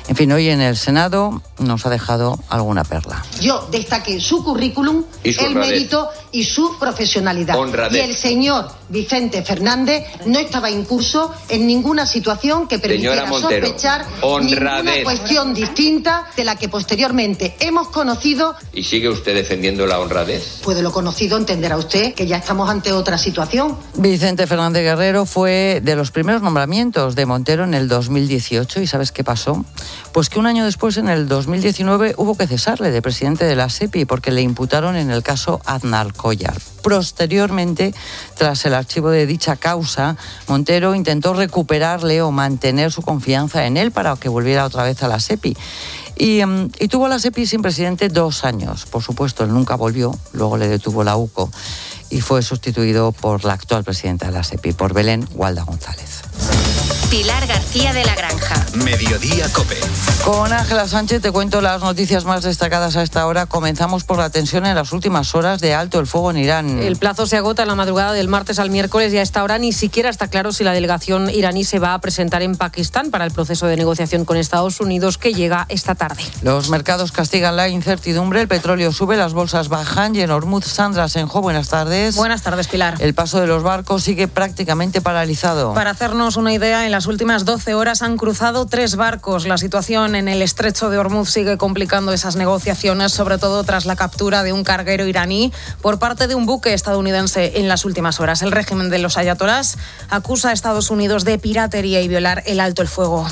Speaker 1: En fin, hoy en el Senado nos ha dejado alguna perla.
Speaker 10: Yo destaqué su currículum, el mérito y su profesionalidad.
Speaker 5: Honradez.
Speaker 10: Y el señor Vicente Fernández no estaba incurso en ninguna situación que permitiera sospechar ninguna cuestión distinta de la que posteriormente hemos conocido.
Speaker 5: ¿Y sigue usted defendiendo la honradez?
Speaker 10: Pues de lo conocido entenderá usted que ya estamos ante otra situación.
Speaker 1: Vicente Fernández Guerrero fue de los primeros nombramientos de Montero en el 2018. ¿Y sabes qué pasó? Pues que un año después, en el 2019, hubo que cesarle de presidente de la SEPI porque le imputaron en el caso Aznar Collar. Posteriormente, tras el archivo de dicha causa, Montero intentó recuperarle o mantener su confianza en él para que volviera otra vez a la SEPI. Y tuvo la SEPI sin presidente 2 años. Por supuesto, él nunca volvió, luego le detuvo la UCO y fue sustituido por la actual presidenta de la SEPI, por Belén Gualda González.
Speaker 3: Pilar García de la Granja.
Speaker 2: Mediodía COPE.
Speaker 1: Con Ángela Sánchez te cuento las noticias más destacadas a esta hora. Comenzamos por la tensión en las últimas horas de alto el fuego en Irán.
Speaker 18: El plazo se agota en la madrugada del martes al miércoles y a esta hora ni siquiera está claro si la delegación iraní se va a presentar en Pakistán para el proceso de negociación con Estados Unidos que llega esta tarde.
Speaker 1: Los mercados castigan la incertidumbre, el petróleo sube, las bolsas bajan y en Hormuz, Sandra Senjo, buenas tardes.
Speaker 18: Buenas tardes, Pilar.
Speaker 1: El paso de los barcos sigue prácticamente paralizado.
Speaker 18: Para hacernos una idea, en las últimas 12 horas han cruzado 3 barcos. La situación en el estrecho de Hormuz sigue complicando esas negociaciones, sobre todo tras la captura de un carguero iraní por parte de un buque estadounidense en las últimas horas. El régimen de los ayatolás acusa a Estados Unidos de piratería y violar el alto el fuego.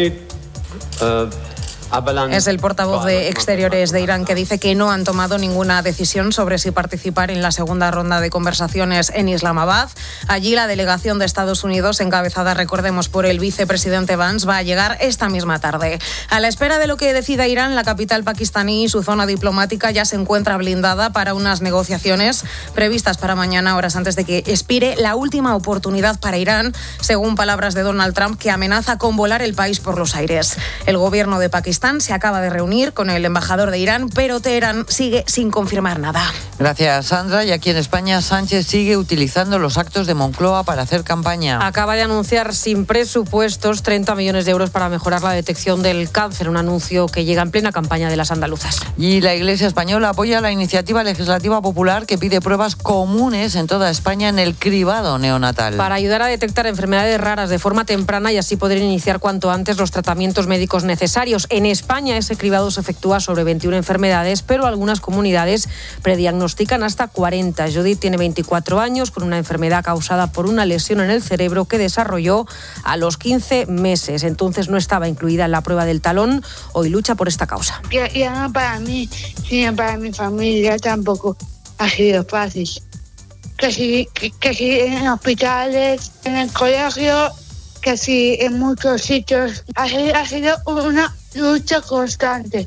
Speaker 18: Es el portavoz de Exteriores de Irán que dice que no han tomado ninguna decisión sobre si participar en la segunda ronda de conversaciones en Islamabad. Allí la delegación de Estados Unidos, encabezada, recordemos, por el vicepresidente Vance, va a llegar esta misma tarde. A la espera de lo que decida Irán, la capital pakistaní y su zona diplomática ya se encuentra blindada para unas negociaciones previstas para mañana, horas antes de que expire la última oportunidad para Irán, según palabras de Donald Trump, que amenaza con volar el país por los aires. El gobierno de Pakistán se acaba de reunir con el embajador de Irán, pero Teherán sigue sin confirmar nada.
Speaker 1: Gracias, Sandra. Y aquí en España, Sánchez sigue utilizando los actos de Moncloa para hacer campaña.
Speaker 18: Acaba de anunciar sin presupuestos 30 millones de euros para mejorar la detección del cáncer, un anuncio que llega en plena campaña de las andaluzas.
Speaker 1: Y la Iglesia española apoya la iniciativa legislativa popular que pide pruebas comunes en toda España en el cribado neonatal.
Speaker 18: Para ayudar a detectar enfermedades raras de forma temprana y así poder iniciar cuanto antes los tratamientos médicos necesarios. En España ese cribado se efectúa sobre 21 enfermedades, pero algunas comunidades prediagnostican hasta 40. Judith tiene 24 años con una enfermedad causada por una lesión en el cerebro que desarrolló a los 15 meses. Entonces no estaba incluida en la prueba del talón. Hoy lucha por esta causa.
Speaker 19: Ya no para mí, sino para mi familia tampoco ha sido fácil. Que sí en hospitales, en el colegio, que sí en muchos sitios. Ha sido una lucha constante.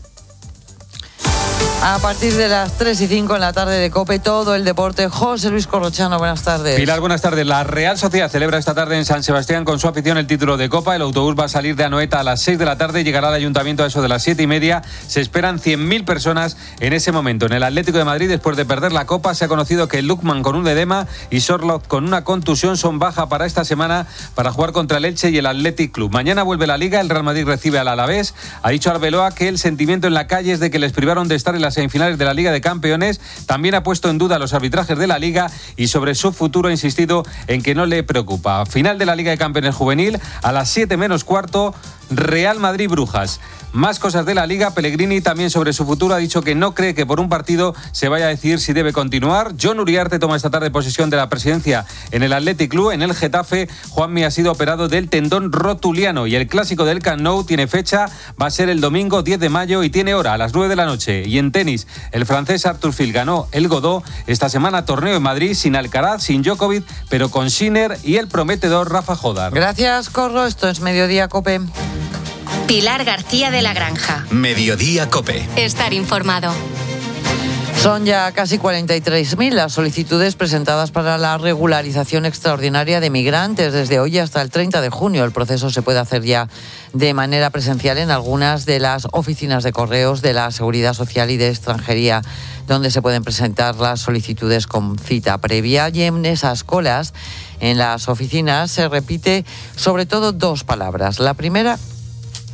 Speaker 1: A partir de las 3:05 en la tarde de COPE, todo el deporte. José Luis Corrochano, buenas tardes.
Speaker 20: Pilar, buenas tardes. La Real Sociedad celebra esta tarde en San Sebastián con su afición el título de Copa. El autobús va a salir de Anoeta a las 6 de la tarde, llegará al Ayuntamiento a eso de las 7:30. Se esperan 100.000 personas en ese momento. En el Atlético de Madrid, después de perder la Copa, se ha conocido que Lukman con un edema y Sorloth con una contusión son baja para esta semana para jugar contra el Elche y el Athletic Club. Mañana vuelve la Liga, el Real Madrid recibe al Alavés. Ha dicho Arbeloa que el sentimiento en la calle es de que les privaron de estar en las semifinales de la Liga de Campeones. También ha puesto en duda los arbitrajes de la Liga y sobre su futuro ha insistido en que no le preocupa. Final de la Liga de Campeones juvenil a las 7:15, Real Madrid-Brujas. Más cosas de la Liga. Pellegrini también sobre su futuro ha dicho que no cree que por un partido se vaya a decidir si debe continuar. John Uriarte toma esta tarde posesión de la presidencia en el Athletic Club. En el Getafe, Juanmi ha sido operado del tendón rotuliano y el clásico del Camp Nou tiene fecha, va a ser el domingo 10 de mayo y tiene hora a las 9 de la noche. Y en tenis, el francés Arthur Fil ganó el Godó esta semana, torneo en Madrid sin Alcaraz, sin Djokovic, pero con Sinner y el prometedor Rafa Jodar.
Speaker 1: Gracias, Corro. Esto es Mediodía COPE.
Speaker 3: Pilar García de la Granja.
Speaker 2: Mediodía COPE.
Speaker 3: Estar informado.
Speaker 1: Son ya casi 43.000 las solicitudes presentadas para la regularización extraordinaria de migrantes desde hoy hasta el 30 de junio. El proceso se puede hacer ya de manera presencial en algunas de las oficinas de correos de la Seguridad Social y de Extranjería, donde se pueden presentar las solicitudes con cita previa. Y en esas colas, en las oficinas, se repite sobre todo 2 palabras. La primera,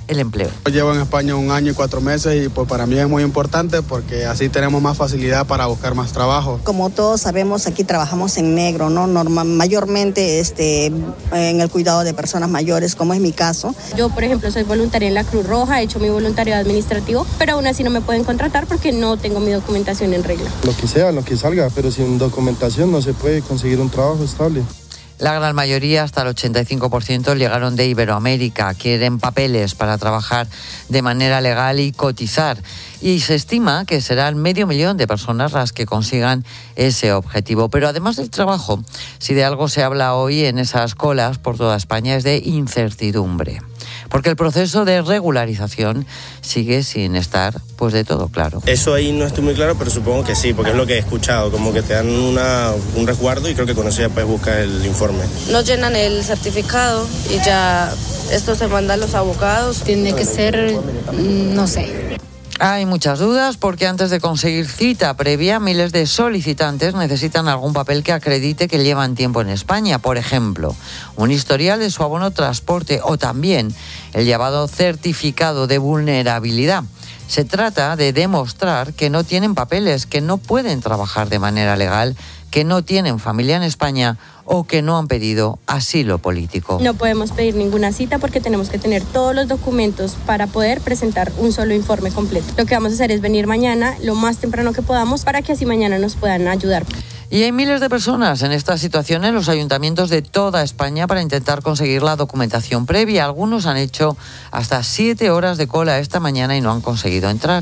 Speaker 1: el empleo.
Speaker 6: Llevo en España 1 año y 4 meses y pues para mí es muy importante porque así tenemos más facilidad para buscar más trabajo.
Speaker 7: Como todos sabemos, aquí trabajamos en negro, ¿no? Mayormente en el cuidado de personas mayores, como es mi caso.
Speaker 8: Yo, por ejemplo, soy voluntaria en la Cruz Roja, he hecho mi voluntariado administrativo, pero aún así no me pueden contratar porque no tengo mi documentación en regla.
Speaker 21: Lo que sea, lo que salga, pero sin documentación no se puede conseguir un trabajo estable.
Speaker 1: La gran mayoría, hasta el 85%, llegaron de Iberoamérica, quieren papeles para trabajar de manera legal y cotizar. Y se estima que serán 500.000 de personas las que consigan ese objetivo. Pero además del trabajo, si de algo se habla hoy en esas colas por toda España es de incertidumbre. Porque el proceso de regularización sigue sin estar pues de todo claro.
Speaker 22: Eso ahí no estoy muy claro, pero supongo que sí, porque es lo que he escuchado, como que te dan un resguardo y creo que con eso ya puedes buscar el informe.
Speaker 23: No llenan el certificado y ya esto se manda a los abogados.
Speaker 24: Tiene que ser, no sé.
Speaker 1: Hay muchas dudas porque antes de conseguir cita previa, miles de solicitantes necesitan algún papel que acredite que llevan tiempo en España. Por ejemplo, un historial de su abono transporte o también el llamado certificado de vulnerabilidad. Se trata de demostrar que no tienen papeles, que no pueden trabajar de manera legal, que no tienen familia en España o que no han pedido asilo político.
Speaker 8: No podemos pedir ninguna cita porque tenemos que tener todos los documentos para poder presentar un solo informe completo. Lo que vamos a hacer es venir mañana lo más temprano que podamos para que así mañana nos puedan ayudar.
Speaker 1: Y hay miles de personas en esta situación en los ayuntamientos de toda España para intentar conseguir la documentación previa. Algunos han hecho hasta 7 horas de cola esta mañana y no han conseguido entrar.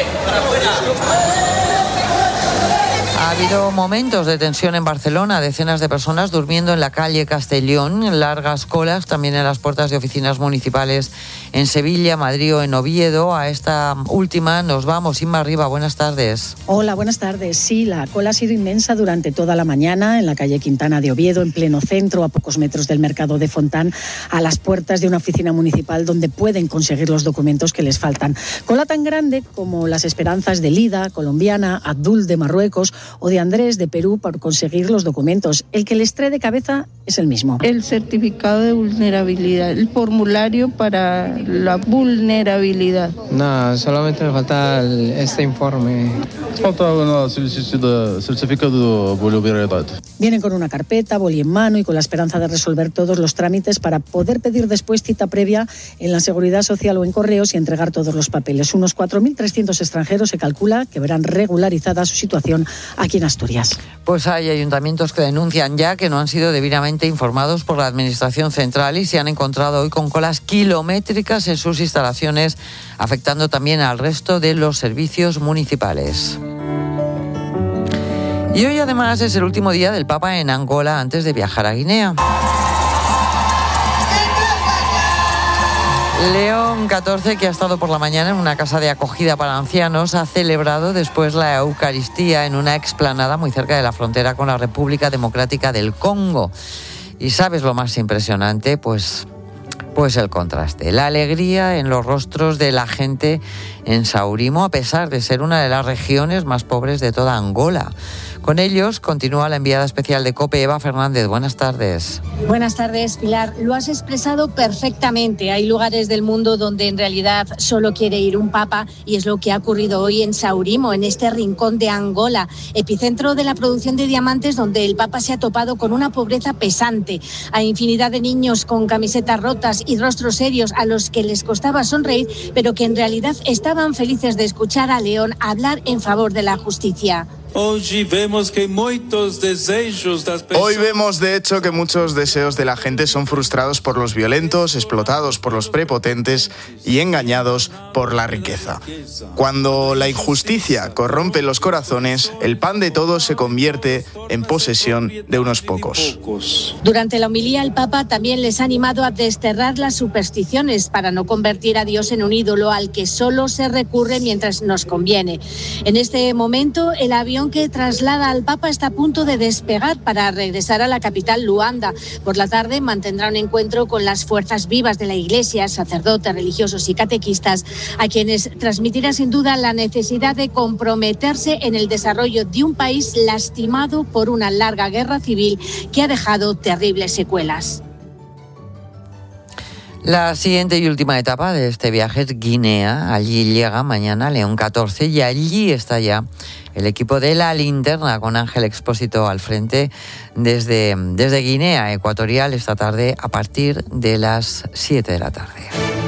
Speaker 1: Ha habido momentos de tensión en Barcelona, decenas de personas durmiendo en la calle Castellón, largas colas también en las puertas de oficinas municipales en Sevilla, Madrid o en Oviedo. A esta última nos vamos. Inma Arriba, buenas tardes.
Speaker 25: Hola, buenas tardes. Sí, la cola ha sido inmensa durante toda la mañana en la calle Quintana de Oviedo, en pleno centro, a pocos metros del mercado de Fontán, a las puertas de una oficina municipal donde pueden conseguir los documentos que les faltan. Cola tan grande como las esperanzas de Lida, colombiana, Abdul de Marruecos o de Andrés de Perú por conseguir los documentos. El que les trae de cabeza es el mismo.
Speaker 26: El certificado de vulnerabilidad, el formulario para la vulnerabilidad.
Speaker 27: No, solamente me falta este informe.
Speaker 21: Falta un certificado de vulnerabilidad.
Speaker 25: Vienen con una carpeta, boli en mano y con la esperanza de resolver todos los trámites para poder pedir después cita previa en la Seguridad Social o en correos y entregar todos los papeles. Unos 4.300 extranjeros se calcula que verán regularizada su situación aquí en Asturias.
Speaker 1: Pues hay ayuntamientos que denuncian ya que no han sido debidamente informados por la Administración Central y se han encontrado hoy con colas kilométricas en sus instalaciones, afectando también al resto de los servicios municipales. Y hoy además es el último día del Papa en Angola antes de viajar a Guinea. León XIV, que ha estado por la mañana en una casa de acogida para ancianos, ha celebrado después la Eucaristía en una explanada muy cerca de la frontera con la República Democrática del Congo. Y ¿sabes lo más impresionante? Pues el contraste, la alegría en los rostros de la gente en Saurimo, a pesar de ser una de las regiones más pobres de toda Angola. Con ellos continúa la enviada especial de COPE, Eva Fernández. Buenas tardes.
Speaker 31: Buenas tardes, Pilar. Lo has expresado perfectamente. Hay lugares del mundo donde en realidad solo quiere ir un papa y es lo que ha ocurrido hoy en Saurimo, en este rincón de Angola, epicentro de la producción de diamantes, donde el papa se ha topado con una pobreza pesante. Hay infinidad de niños con camisetas rotas y rostros serios a los que les costaba sonreír, pero que en realidad estaban felices de escuchar a León hablar en favor de la justicia.
Speaker 32: Hoy vemos de hecho que muchos deseos de la gente son frustrados por los violentos, explotados por los prepotentes y engañados por la riqueza. Cuando la injusticia corrompe los corazones, el pan de todos se convierte en posesión de unos pocos.
Speaker 31: Durante la homilía, el Papa también les ha animado a desterrar las supersticiones para no convertir a Dios en un ídolo al que solo se recurre mientras nos conviene. En este momento, el avión que traslada al Papa está a punto de despegar para regresar a la capital, Luanda. Por la tarde mantendrá un encuentro con las fuerzas vivas de la Iglesia, sacerdotes, religiosos y catequistas, a quienes transmitirá sin duda la necesidad de comprometerse en el desarrollo de un país lastimado por una larga guerra civil que ha dejado terribles secuelas.
Speaker 1: La siguiente y última etapa de este viaje es Guinea. Allí llega mañana León 14 y allí está ya el equipo de La Linterna con Ángel Expósito al frente desde Guinea Ecuatorial esta tarde a partir de las 7 de la tarde.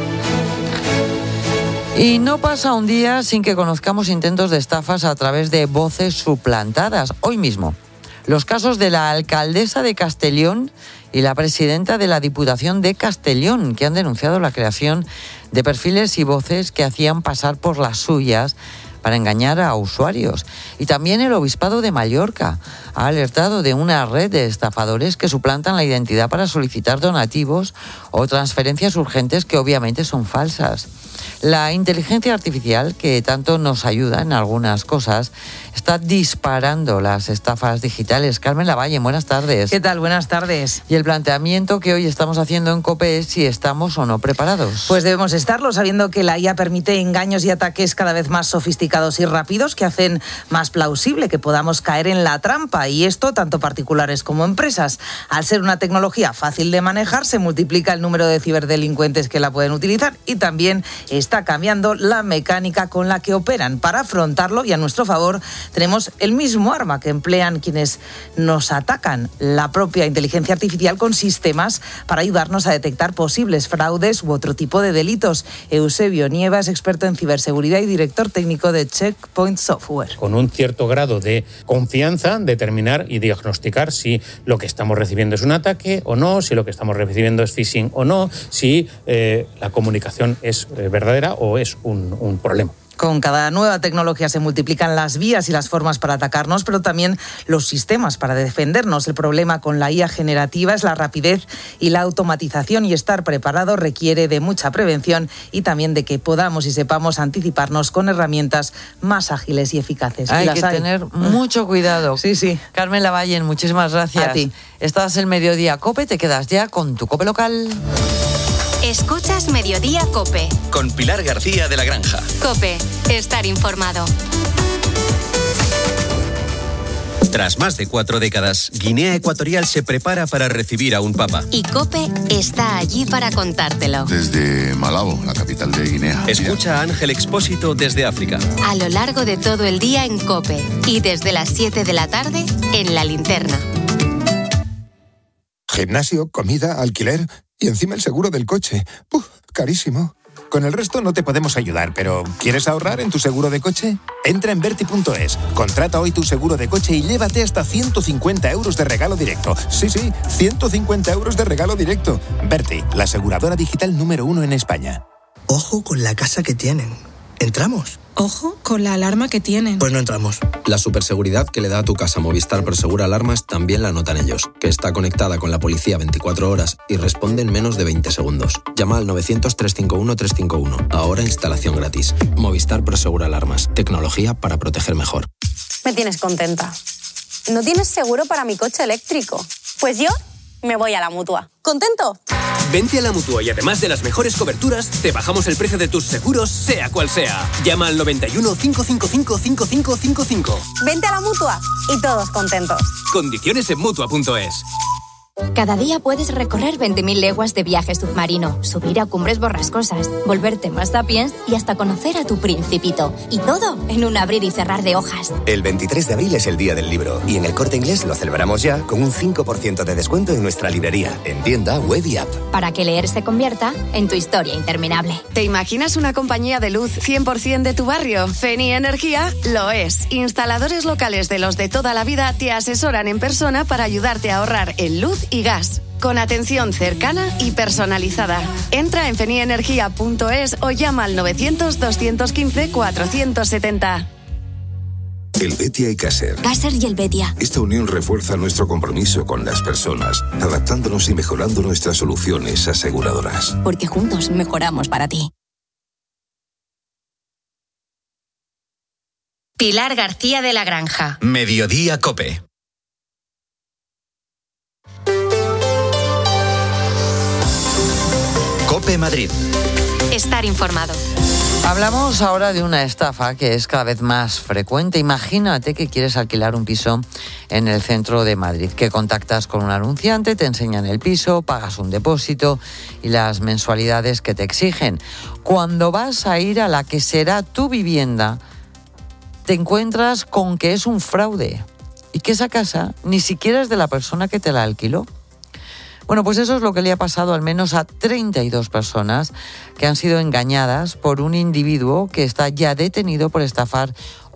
Speaker 1: Y no pasa un día sin que conozcamos intentos de estafas a través de voces suplantadas. Hoy mismo, los casos de la alcaldesa de Castellón y la presidenta de la Diputación de Castellón, que han denunciado la creación de perfiles y voces que hacían pasar por las suyas para engañar a usuarios. Y también el Obispado de Mallorca ha alertado de una red de estafadores que suplantan la identidad para solicitar donativos o transferencias urgentes que obviamente son falsas. La inteligencia artificial, que tanto nos ayuda en algunas cosas, está disparando las estafas digitales. Carmen Lavalle, buenas tardes.
Speaker 4: ¿Qué tal? Buenas tardes.
Speaker 1: Y el planteamiento que hoy estamos haciendo en COPE es si estamos o no preparados.
Speaker 4: Pues debemos estarlo, sabiendo que la IA permite engaños y ataques cada vez más sofisticados y rápidos que hacen más plausible que podamos caer en la trampa. Y esto tanto particulares como empresas. Al ser una tecnología fácil de manejar, se multiplica el número de ciberdelincuentes que la pueden utilizar y también está cambiando la mecánica con la que operan. Para afrontarlo y a nuestro favor, tenemos el mismo arma que emplean quienes nos atacan, la propia inteligencia artificial con sistemas para ayudarnos a detectar posibles fraudes u otro tipo de delitos. Eusebio Nieva es experto en ciberseguridad y director técnico de Checkpoint Software.
Speaker 9: Con un cierto grado de confianza, determinar y diagnosticar si lo que estamos recibiendo es un ataque o no, si lo que estamos recibiendo es phishing o no, si la comunicación es verdadera o es un problema.
Speaker 4: Con cada nueva tecnología se multiplican las vías y las formas para atacarnos, pero también los sistemas para defendernos. El problema con la IA generativa es la rapidez y la automatización, y estar preparado requiere de mucha prevención y también de que podamos y sepamos anticiparnos con herramientas más ágiles y eficaces.
Speaker 1: Hay que tener mucho cuidado.
Speaker 4: Sí.
Speaker 1: Carmen Lavalle, muchísimas gracias.
Speaker 4: A ti.
Speaker 1: Estás en Mediodía COPE, te quedas ya con tu COPE local.
Speaker 3: Escuchas Mediodía COPE.
Speaker 2: Con Pilar García de la Granja.
Speaker 3: COPE, estar informado.
Speaker 2: Tras más de 4 décadas, Guinea Ecuatorial se prepara para recibir a un papa.
Speaker 3: Y COPE está allí para contártelo.
Speaker 11: Desde Malabo, la capital de Guinea.
Speaker 2: Escucha a Ángel Expósito desde África.
Speaker 3: A lo largo de todo el día en COPE y desde las 7 de la tarde en La Linterna.
Speaker 12: Gimnasio, comida, alquiler y encima el seguro del coche. Carísimo. Con el resto no te podemos ayudar, pero ¿quieres ahorrar en tu seguro de coche? Entra en Verti.es, contrata hoy tu seguro de coche y llévate hasta 150 euros de regalo directo. Sí, 150 euros de regalo directo. Verti, la aseguradora digital número 1 en España.
Speaker 13: Ojo con la casa que tienen. ¿Entramos?
Speaker 14: Ojo con la alarma que tienen.
Speaker 13: Pues no entramos.
Speaker 15: La superseguridad que le da a tu casa Movistar Prosegura Alarmas también la notan ellos, que está conectada con la policía 24 horas y responde en menos de 20 segundos. Llama al 900-351-351. Ahora instalación gratis. Movistar Prosegura Alarmas. Tecnología para proteger mejor.
Speaker 16: Me tienes contenta. ¿No tienes seguro para mi coche eléctrico? Pues yo me voy a la Mutua. ¿Contento?
Speaker 17: Vente a la Mutua y además de las mejores coberturas, te bajamos el precio de tus seguros, sea cual sea. Llama al 91 555 5555.
Speaker 16: Vente a la Mutua y todos contentos.
Speaker 17: Condiciones en Mutua.es.
Speaker 28: Cada día puedes recorrer 20.000 leguas de viaje submarino, subir a cumbres borrascosas, volverte más sapiens y hasta conocer a tu principito. Y todo en un abrir y cerrar de hojas.
Speaker 29: El 23 de abril es el Día del Libro y en El Corte Inglés lo celebramos ya con un 5% de descuento en nuestra librería, en tienda, web y app.
Speaker 28: Para que leer se convierta en tu historia interminable.
Speaker 30: ¿Te imaginas una compañía de luz 100% de tu barrio? Feni Energía lo es. Instaladores locales de los de toda la vida te asesoran en persona para ayudarte a ahorrar en luz y gas, con atención cercana y personalizada. Entra en fenienergia.es o llama al 900-215-470.
Speaker 33: El Betia y Caser.
Speaker 28: Caser y el Betia.
Speaker 33: Esta unión refuerza nuestro compromiso con las personas, adaptándonos y mejorando nuestras soluciones aseguradoras.
Speaker 28: Porque juntos mejoramos para ti.
Speaker 3: Pilar García de la Granja.
Speaker 2: Mediodía COPE. COPE Madrid.
Speaker 3: Estar informado.
Speaker 1: Hablamos ahora de una estafa que es cada vez más frecuente. Imagínate que quieres alquilar un piso en el centro de Madrid, que contactas con un anunciante, te enseñan el piso, pagas un depósito y las mensualidades que te exigen. Cuando vas a ir a la que será tu vivienda, te encuentras con que es un fraude y que esa casa ni siquiera es de la persona que te la alquiló. Bueno, pues eso es lo que le ha pasado al menos a 32 personas que han sido engañadas por un individuo que está ya detenido por estafar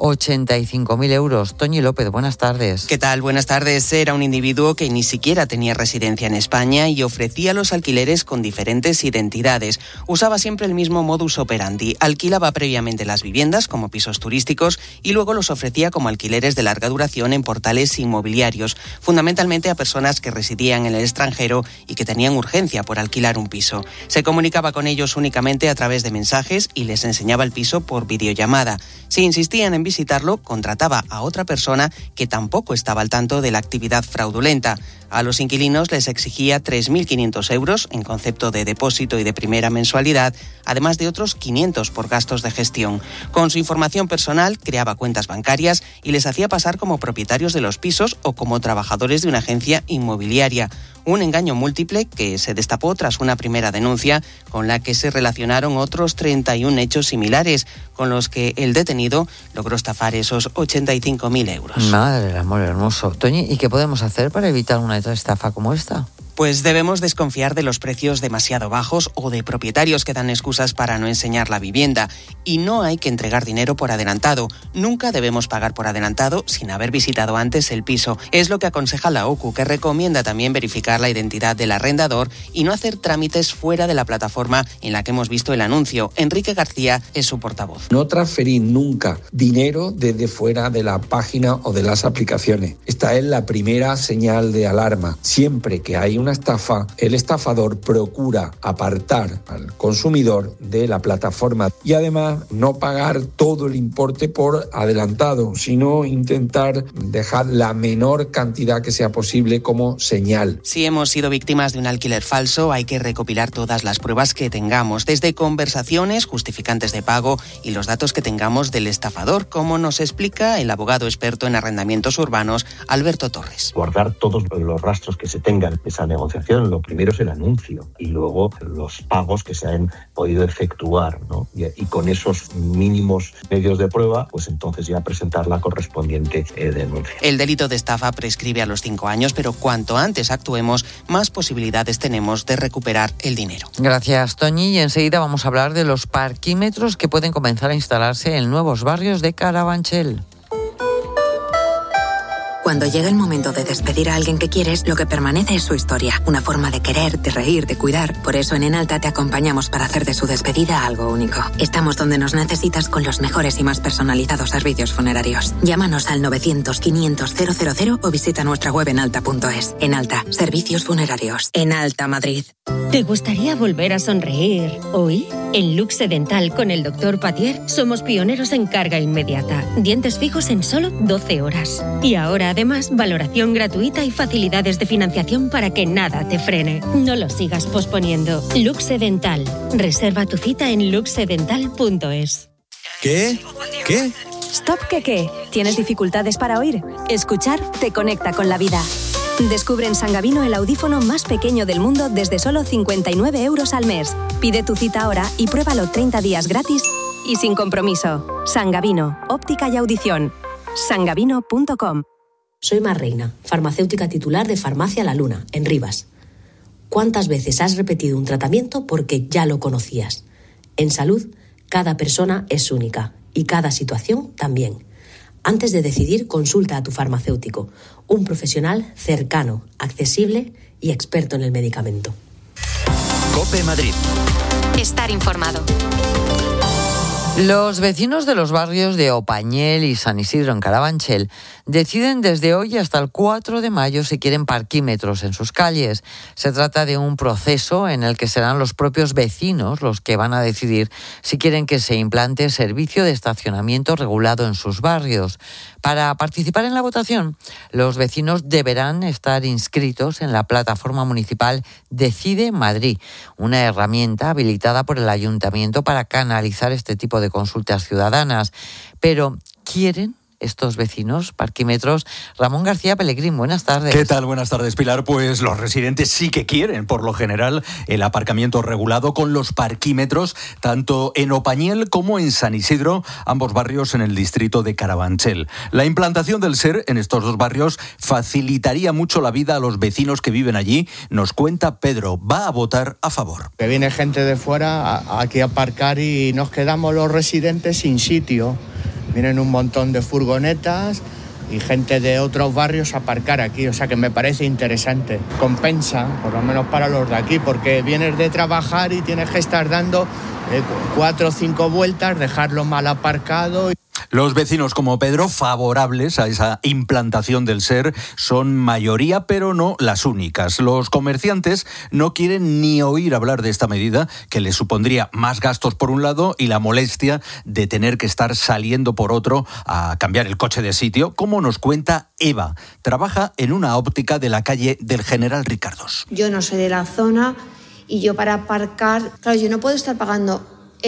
Speaker 1: 85.000 euros. Toñi López, buenas tardes.
Speaker 5: ¿Qué tal? Buenas tardes. Era un individuo que ni siquiera tenía residencia en España y ofrecía los alquileres con diferentes identidades. Usaba siempre el mismo modus operandi. Alquilaba previamente las viviendas como pisos turísticos y luego los ofrecía como alquileres de larga duración en portales inmobiliarios, fundamentalmente a personas que residían en el extranjero y que tenían urgencia por alquilar un piso. Se comunicaba con ellos únicamente a través de mensajes y les enseñaba el piso por videollamada. Si insistían en visitarlo, contrataba a otra persona que tampoco estaba al tanto de la actividad fraudulenta. A los inquilinos les exigía 3.500 euros en concepto de depósito y de primera mensualidad, además de otros 500 por gastos de gestión. Con su información personal, creaba cuentas bancarias y les hacía pasar como propietarios de los pisos o como trabajadores de una agencia inmobiliaria. Un engaño múltiple que se destapó tras una primera denuncia con la que se relacionaron otros 31 hechos similares, con los que el detenido logró estafar esos 85.000 euros.
Speaker 1: Madre del amor hermoso. Toñi, ¿y qué podemos hacer para evitar una estafa como esta?
Speaker 5: Pues debemos desconfiar de los precios demasiado bajos o de propietarios que dan excusas para no enseñar la vivienda. Y no hay que entregar dinero por adelantado. Nunca debemos pagar por adelantado sin haber visitado antes el piso. Es lo que aconseja la OCU, que recomienda también verificar la identidad del arrendador y no hacer trámites fuera de la plataforma en la que hemos visto el anuncio. Enrique García es su portavoz.
Speaker 6: No transferir nunca dinero desde fuera de la página o de las aplicaciones. Esta es la primera señal de alarma. Siempre que hay una estafa, el estafador procura apartar al consumidor de la plataforma y además no pagar todo el importe por adelantado, sino intentar dejar la menor cantidad que sea posible como señal.
Speaker 5: Si hemos sido víctimas de un alquiler falso, hay que recopilar todas las pruebas que tengamos, desde conversaciones, justificantes de pago y los datos que tengamos del estafador, como nos explica el abogado experto en arrendamientos urbanos, Alberto Torres.
Speaker 7: Guardar todos los rastros que se tengan de esa negociación. Lo primero es el anuncio y luego los pagos que se han podido efectuar, ¿no? Y con esos mínimos medios de prueba, pues entonces ya presentar la correspondiente denuncia.
Speaker 5: El delito de estafa prescribe a los 5 años, pero cuanto antes actuemos, más posibilidades tenemos de recuperar el dinero.
Speaker 1: Gracias, Toñi. Y enseguida vamos a hablar de los parquímetros que pueden comenzar a instalarse en nuevos barrios de Carabanchel.
Speaker 8: Cuando llega el momento de despedir a alguien que quieres, lo que permanece es su historia, una forma de querer, de reír, de cuidar. Por eso en Enalta te acompañamos para hacer de su despedida algo único. Estamos donde nos necesitas con los mejores y más personalizados servicios funerarios. Llámanos al 900-500-000 o visita nuestra web enalta.es. Enalta, servicios funerarios. Enalta Madrid.
Speaker 10: ¿Te gustaría volver a sonreír hoy? En Luxe Dental con el Dr. Patier somos pioneros en carga inmediata. Dientes fijos en solo 12 horas. Y ahora además valoración gratuita y facilidades de financiación para que nada te frene. No lo sigas posponiendo. Luxe Dental. Reserva tu cita en luxedental.es.
Speaker 18: ¿Qué?
Speaker 19: Stop, ¿qué? ¿Tienes dificultades para oír? Escuchar te conecta con la vida. Descubre en Sangavino el audífono más pequeño del mundo desde solo 59 euros al mes. Pide tu cita ahora y pruébalo 30 días gratis y sin compromiso. Sangavino, óptica y audición. Sangavino.com.
Speaker 20: Soy Mar Reina, farmacéutica titular de Farmacia La Luna, en Rivas. ¿Cuántas veces has repetido un tratamiento porque ya lo conocías? En salud, cada persona es única y cada situación también. Antes de decidir, consulta a tu farmacéutico, un profesional cercano, accesible y experto en el medicamento.
Speaker 2: COPE Madrid.
Speaker 3: Estar informado.
Speaker 1: Los vecinos de los barrios de Opañel y San Isidro en Carabanchel deciden desde hoy hasta el 4 de mayo si quieren parquímetros en sus calles. Se trata de un proceso en el que serán los propios vecinos los que van a decidir si quieren que se implante servicio de estacionamiento regulado en sus barrios. Para participar en la votación, los vecinos deberán estar inscritos en la plataforma municipal Decide Madrid, una herramienta habilitada por el ayuntamiento para canalizar este tipo tipo de consultas ciudadanas. Pero ¿quieren estos vecinos parquímetros? Ramón García Pellegrín, buenas tardes.
Speaker 4: ¿Qué tal? Buenas tardes, Pilar. Pues los residentes sí que quieren, por lo general, el aparcamiento regulado con los parquímetros, tanto en Opañel como en San Isidro, ambos barrios en el distrito de Carabanchel. La implantación del SER en estos dos barrios facilitaría mucho la vida a los vecinos que viven allí. Nos cuenta Pedro, va a votar a favor.
Speaker 9: Que viene gente de fuera aquí a aparcar y nos quedamos los residentes sin sitio. Vienen un montón de furgonetas y gente de otros barrios a aparcar aquí, o sea que me parece interesante. Compensa, por lo menos para los de aquí, porque vienes de trabajar y tienes que estar dando 4 o 5 vueltas, dejarlo mal aparcado.
Speaker 4: Los vecinos como Pedro, favorables a esa implantación del SER, son mayoría, pero no las únicas. Los comerciantes no quieren ni oír hablar de esta medida, que les supondría más gastos por un lado y la molestia de tener que estar saliendo por otro a cambiar el coche de sitio, como nos cuenta Eva. Trabaja en una óptica de la calle del General Ricardos.
Speaker 11: Yo no soy de la zona y yo para aparcar, claro, yo no puedo estar pagando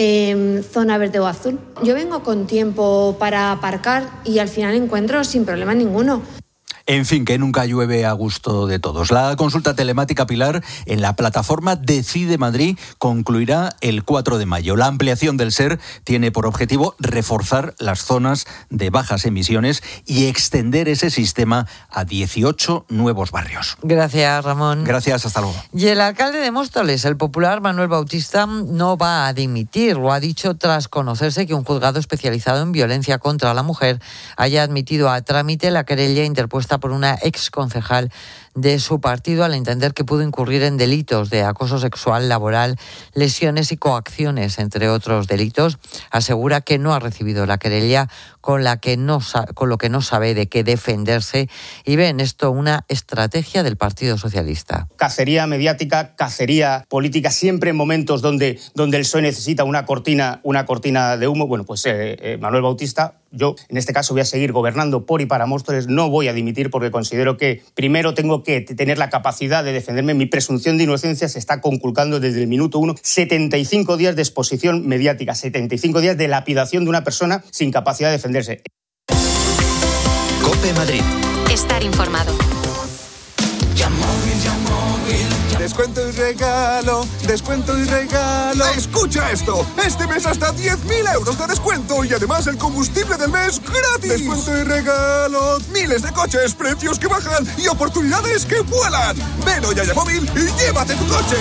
Speaker 11: zona verde o azul. Yo vengo con tiempo para aparcar y al final encuentro sin problema ninguno.
Speaker 4: En fin, que nunca llueve a gusto de todos. La consulta telemática, Pilar, en la plataforma Decide Madrid concluirá el 4 de mayo. La ampliación del SER tiene por objetivo reforzar las zonas de bajas emisiones y extender ese sistema a 18 nuevos barrios.
Speaker 1: Gracias, Ramón.
Speaker 4: Gracias, hasta luego.
Speaker 1: Y el alcalde de Móstoles, el popular Manuel Bautista, no va a dimitir. Lo ha dicho tras conocerse que un juzgado especializado en violencia contra la mujer haya admitido a trámite la querella interpuesta por una exconcejal de su partido al entender que pudo incurrir en delitos de acoso sexual, laboral, lesiones y coacciones, entre otros delitos. Asegura que no ha recibido la querella, con lo que no sabe de qué defenderse, y ve en esto una estrategia del Partido Socialista.
Speaker 18: Cacería mediática, cacería política, siempre en momentos donde el PSOE necesita una cortina de humo. Bueno, pues Manuel Bautista, yo en este caso voy a seguir gobernando por y para Móstoles, no voy a dimitir porque considero que primero tengo que tener la capacidad de defenderme. Mi presunción de inocencia se está conculcando desde el minuto 1. 75 días de exposición mediática, 75 días de lapidación de una persona sin capacidad de defenderse.
Speaker 2: COPE Madrid.
Speaker 3: Estar informado.
Speaker 21: Descuento y regalo, descuento y regalo. ¡Escucha esto! Este mes hasta 10.000 euros de descuento y además el combustible del mes gratis. Descuento y regalo, miles de coches, precios que bajan y oportunidades que vuelan. Ven hoy a Yamóvil y llévate tu coche.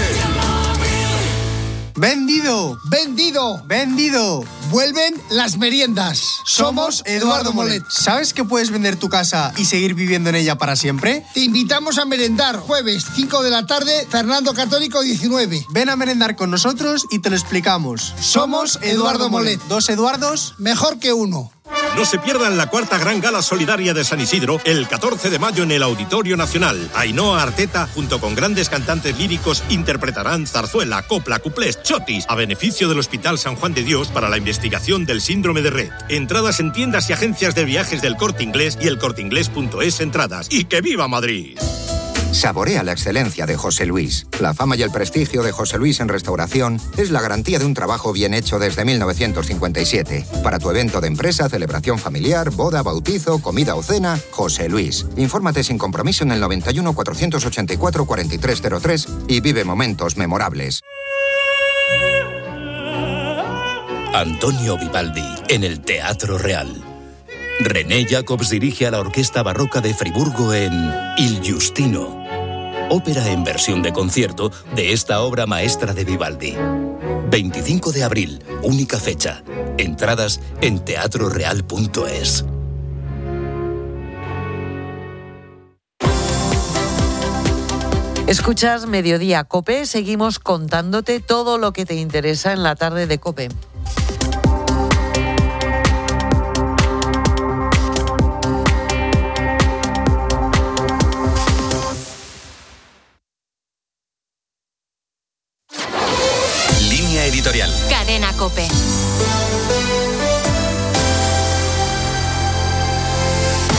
Speaker 22: ¡Vendido! ¡Vendido! ¡Vendido! Vuelven las meriendas. Somos Eduardo Molet. ¿Sabes que puedes vender tu casa y seguir viviendo en ella para siempre? Te invitamos a merendar jueves 5 de la tarde, Fernando Católico 19. Ven a merendar con nosotros y te lo explicamos. Somos Eduardo Molet. ¿Dos Eduardos? Mejor que uno.
Speaker 23: No se pierdan la cuarta gran gala solidaria de San Isidro el 14 de mayo en el Auditorio Nacional. Ainhoa Arteta, junto con grandes cantantes líricos, interpretarán zarzuela, copla, cuplés, chotis, a beneficio del Hospital San Juan de Dios para la investigación del síndrome de Rett. Entradas en tiendas y agencias de viajes del Corte Inglés y elcorteinglés.es entradas. ¡Y que viva Madrid!
Speaker 24: Saborea la excelencia de José Luis. La fama y el prestigio de José Luis en restauración es la garantía de un trabajo bien hecho desde 1957. Para tu evento de empresa, celebración familiar, boda, bautizo, comida o cena, José Luis. Infórmate sin compromiso en el 91 484 4303 y vive momentos memorables.
Speaker 25: Antonio Vivaldi en el Teatro Real. René Jacobs dirige a la Orquesta Barroca de Friburgo en Il Giustino, ópera en versión de concierto de esta obra maestra de Vivaldi. 25 de abril, única fecha. Entradas en teatroreal.es.
Speaker 1: Escuchas Mediodía COPE, seguimos contándote todo lo que te interesa en la tarde de COPE.
Speaker 2: Editorial.
Speaker 3: Cadena COPE.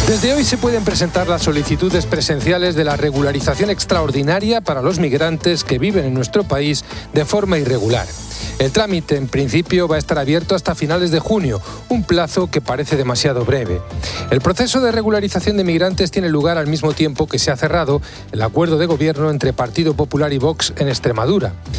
Speaker 12: Desde hoy se pueden presentar las solicitudes presenciales de la regularización extraordinaria para los migrantes que viven en nuestro país de forma irregular. El trámite, en principio, va a estar abierto hasta finales de junio, un plazo que parece demasiado breve. El proceso de regularización de migrantes tiene lugar al mismo tiempo que se ha cerrado el acuerdo de gobierno entre Partido Popular y Vox en Extremadura.